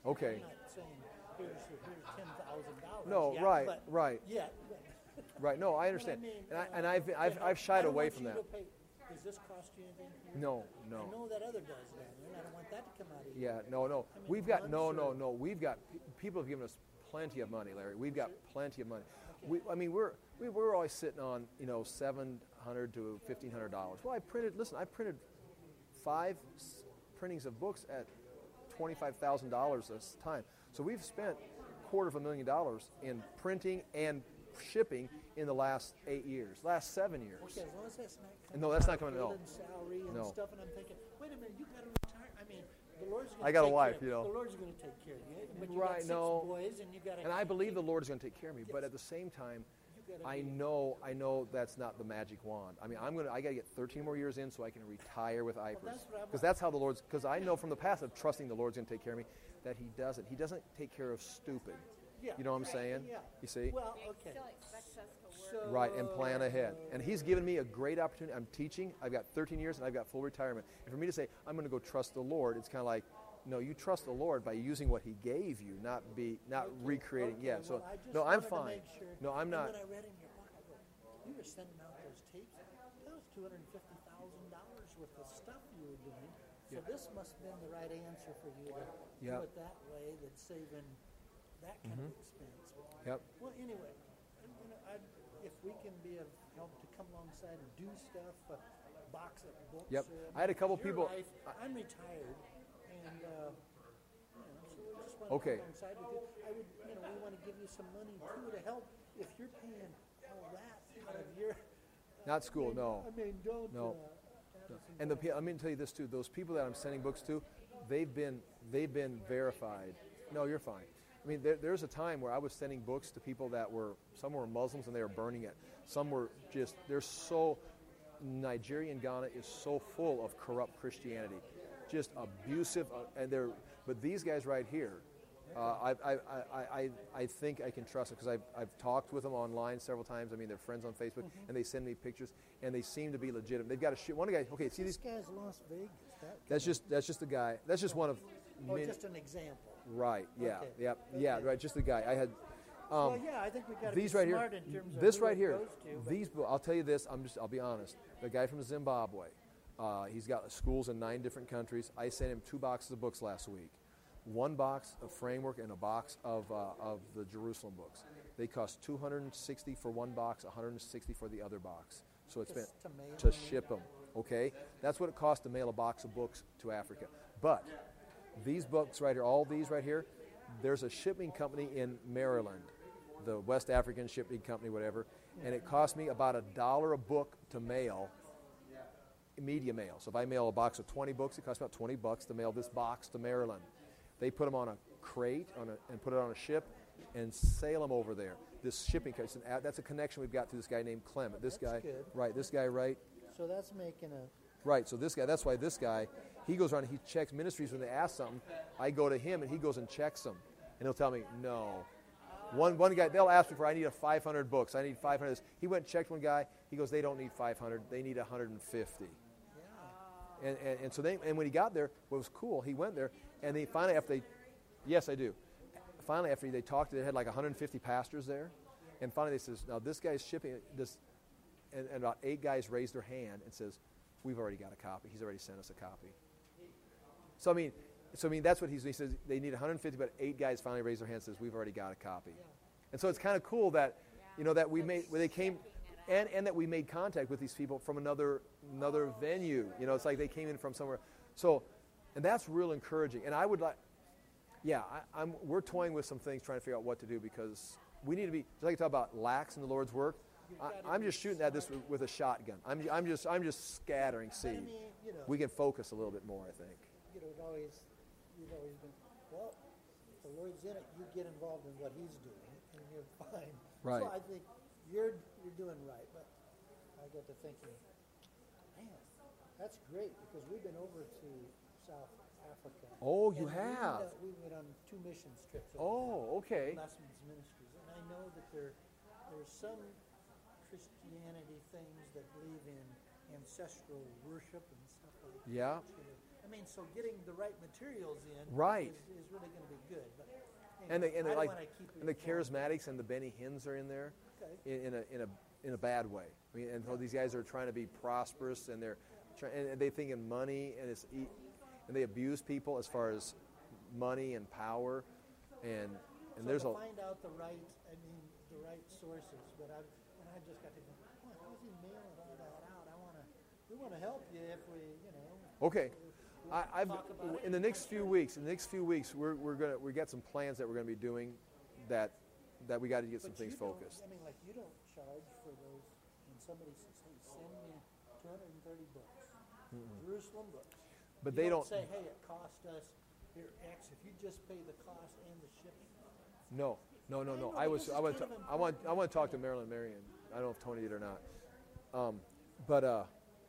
Okay. I'm not saying here's here's ten thousand dollars. No, yet, right, but right. Yeah. Right. No, I understand. mean, and I uh, and I've I've, you know, I've shied I don't away want from you that. to pay- Does this cost you anything? Here? No, I no. know that other does down there, and I don't want that to come out of you. Yeah, no, no. I mean, We've got no, months no, or- no. We've got pe- people have given us plenty of money, Larry. We've got plenty of money. We, I mean, we're we, we're always sitting on you know seven hundred to fifteen hundred dollars. Well, I printed. Listen, I printed five s- printings of books at twenty five thousand dollars this time. So we've spent a quarter of a million dollars in printing and shipping in the last eight years, last seven years. Okay, as long as that's not coming No, that's out not of coming- no. Gordon's salary and No. stuff, and I'm thinking, wait a minute, you got to retire. I mean, the Lord's going to I got a take wife, care, you know. The Lord's going to take care of you, but you Right, got six no. boys, and you got to. And I believe the Lord is going to take care of me, but at the same time, I know, I know that's not the magic wand. I mean, I'm gonna, I got to get thirteen more years in so I can retire with I P R S, that's what I because want. that's how the Lord's. Because I know from the past of trusting the Lord's going to take care of me, that He doesn't. He doesn't take care of stupid. Yeah. You know what I'm saying? Yeah. You see? Well, He okay. still expects us to work. So, Right, and plan ahead. And He's given me a great opportunity. I'm teaching. I've got thirteen years, and I've got full retirement. And for me to say I'm going to go trust the Lord, it's kind of like, no, you trust the Lord by using what He gave you, not be not recreating. Okay, Yeah. So well, I just no, I'm wanted to fine. make sure- No, I'm and not. When I read in your book, I go, you were sending out those tapes. That was two hundred fifty thousand dollars worth of stuff you were doing. So this must have been the right answer for you to Yeah. do it that way. That's saving that kind of expense. Yep. Well, anyway, and, you know, I, if we can be of help to come alongside and do stuff, uh, box of books. Yep. uh, I had a couple your people- life, I'm retired, and uh, you know, so we just want Okay. to come alongside with you. I would, you know, we want to give you some money too to help. If you're paying all that out of your, Not school. I mean, No. I mean, don't. No. Uh, that isn't And the right. pe- let me tell you this too: those people that I'm sending books to, they've been they've been verified. No, you're fine. I mean, there, there's a time where I was sending books to people that were some were Muslims and they were burning it. Some were just they're so Nigeria and Ghana is so full of corrupt Christianity, just abusive, uh, and they're. But these guys right here, uh, I, I, I, I, I think I can trust them because I've, I've talked with them online several times. I mean, they're friends on Facebook, and they send me pictures, and they seem to be legitimate. They've got a shit. One guy, okay, see This these. guy's Las Vegas. That That's just that's just a guy. That's just one of. oh, many- just an example. right. Yeah. Okay. Yeah. Yeah. Okay. Right. Just a guy. I had. well, yeah, I think we got to be These right here, smart in terms of this who right it here, goes to, but- these. I'll tell you this. I'm just. I'll be honest. The guy from Zimbabwe, uh, he's got schools in nine different countries. I sent him two boxes of books last week, one box of Framework and a box of uh, of the Jerusalem books. They cost two hundred sixty for one box, one hundred sixty for the other box. So it's been Just to mail to them. ship them. Okay, that's what it costs to mail a box of books to Africa. But these books right here, all these right here, there's a shipping company in Maryland, the West African Shipping Company, whatever, and it cost me about a dollar a book to mail, media mail. So if I mail a box of twenty books, it costs about twenty bucks to mail this box to Maryland. They put them on a crate on a, and put it on a ship and sail them over there. This shipping company, that's a connection we've got through this guy named Clement. This That's guy, good. right, this guy, right, So that's making a. Right, so this guy, that's why this guy, he goes around and he checks ministries when they ask something. I go to him and he goes and checks them. And he'll tell me, no. One one guy, they'll ask me for, I need a five hundred books. I need five hundred. He went and checked one guy. He goes, they don't need five hundred. They need one hundred fifty. And, and, and so they, and when he got there, what was cool, he went there and they finally, after they, yes, I do. Finally, after they talked, they had like one hundred fifty pastors there. And finally they says, now this guy's shipping it, this, and, and about eight guys raised their hand and says, we've already got a copy. He's already sent us a copy. So I mean, so I mean that's what he's. He says they need one hundred fifty, but eight guys finally raised their hands and says we've already got a copy. And so it's kind of cool that, you know, that we made where they came, and, and that we made contact with these people from another another venue. You know, it's like they came in from somewhere. So, and that's real encouraging. And I would like, yeah, I, I'm. We're toying with some things, trying to figure out what to do because we need to be. Just like you talk about lax in the Lord's work. I, I'm just shooting at this with, with a shotgun. I'm, I'm just, I'm just scattering But I seed. mean, you know, We can focus a little bit more, I think. you know, it always, you've always been, well, if the Lord's in it, you get involved in what He's doing, and you're fine. Right. So I think you're you're doing right, but I get to thinking, man, that's great because we've been over to South Africa. Oh, you and we, have? uh, we went on two mission trips. over Oh, okay. there, Lessons Ministries, and I know that there there's some Christianity things that believe in ancestral worship and stuff like Yeah. that. too. I mean, so getting the right materials in Right. is, is really going to be good. But And the, anyway, and the, I don't like, wanna keep and the it going. charismatics and the Benny Hinns are in there Okay. in, in a in a in a bad way. I mean, and so these guys are trying to be prosperous, and they're try, and, and they think in money, and it's e- and they abuse people as far as money and power, and and so there's to a find out the right, I mean, the right sources. But I and I just got to go, "Boy, how's he mailing all that out? I want to, we want to help you if we, you know. okay. I, I've Talk about it. in the next few weeks. In the next few weeks, we're we're gonna we got some plans that we're gonna be doing that that we got to get some But things you don't- focused. I mean, like you don't charge for those. When somebody says, "Hey, send me two hundred thirty books, Jerusalem books," But you they don't don't. say, "Hey, it cost us here X." If you just pay the cost and the shipping. No, no, no, I no. know, I but was, this is I want, to, kind of I want, I want to talk to Marilyn Marion. I don't know if Tony did or not. Um, but uh,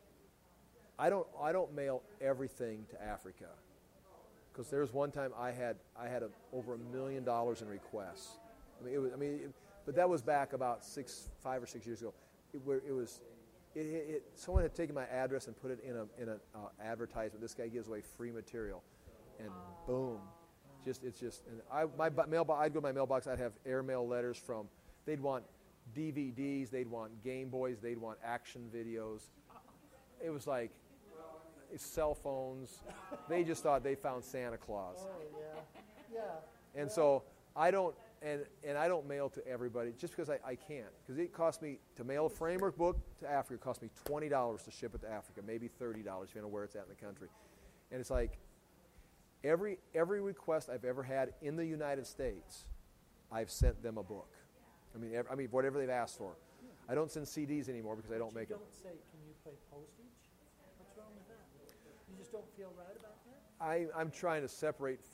I don't, I don't mail everything to Africa because there was one time I had, I had a, over a million dollars in requests. I mean, it was, I mean, it, but that was back about six, five or six years ago. It, where it was, it, it, it, someone had taken my address and put it in a, in an uh, advertisement. This guy gives away free material, and boom. Just it's just and I my bu- mailbox. I'd go to my mailbox. I'd have airmail letters from. They'd want D V Ds. They'd want Game Boys. They'd want action videos. It was like cell phones. They just thought they found Santa Claus. Oh yeah, yeah. And so I don't and and I don't mail to everybody just because I, I can't because it costs me to mail a framework book to Africa. It costs me twenty dollars to ship it to Africa, maybe thirty dollars depending on where it's at in the country. And it's like. Every every request I've ever had in the United States, I've sent them a book. I mean, ev- I mean whatever they've asked for. I don't send C Ds anymore because I don't But make you them. don't say, "Can you pay postage?" What's wrong with that? You just don't feel right about that? I, I'm trying to separate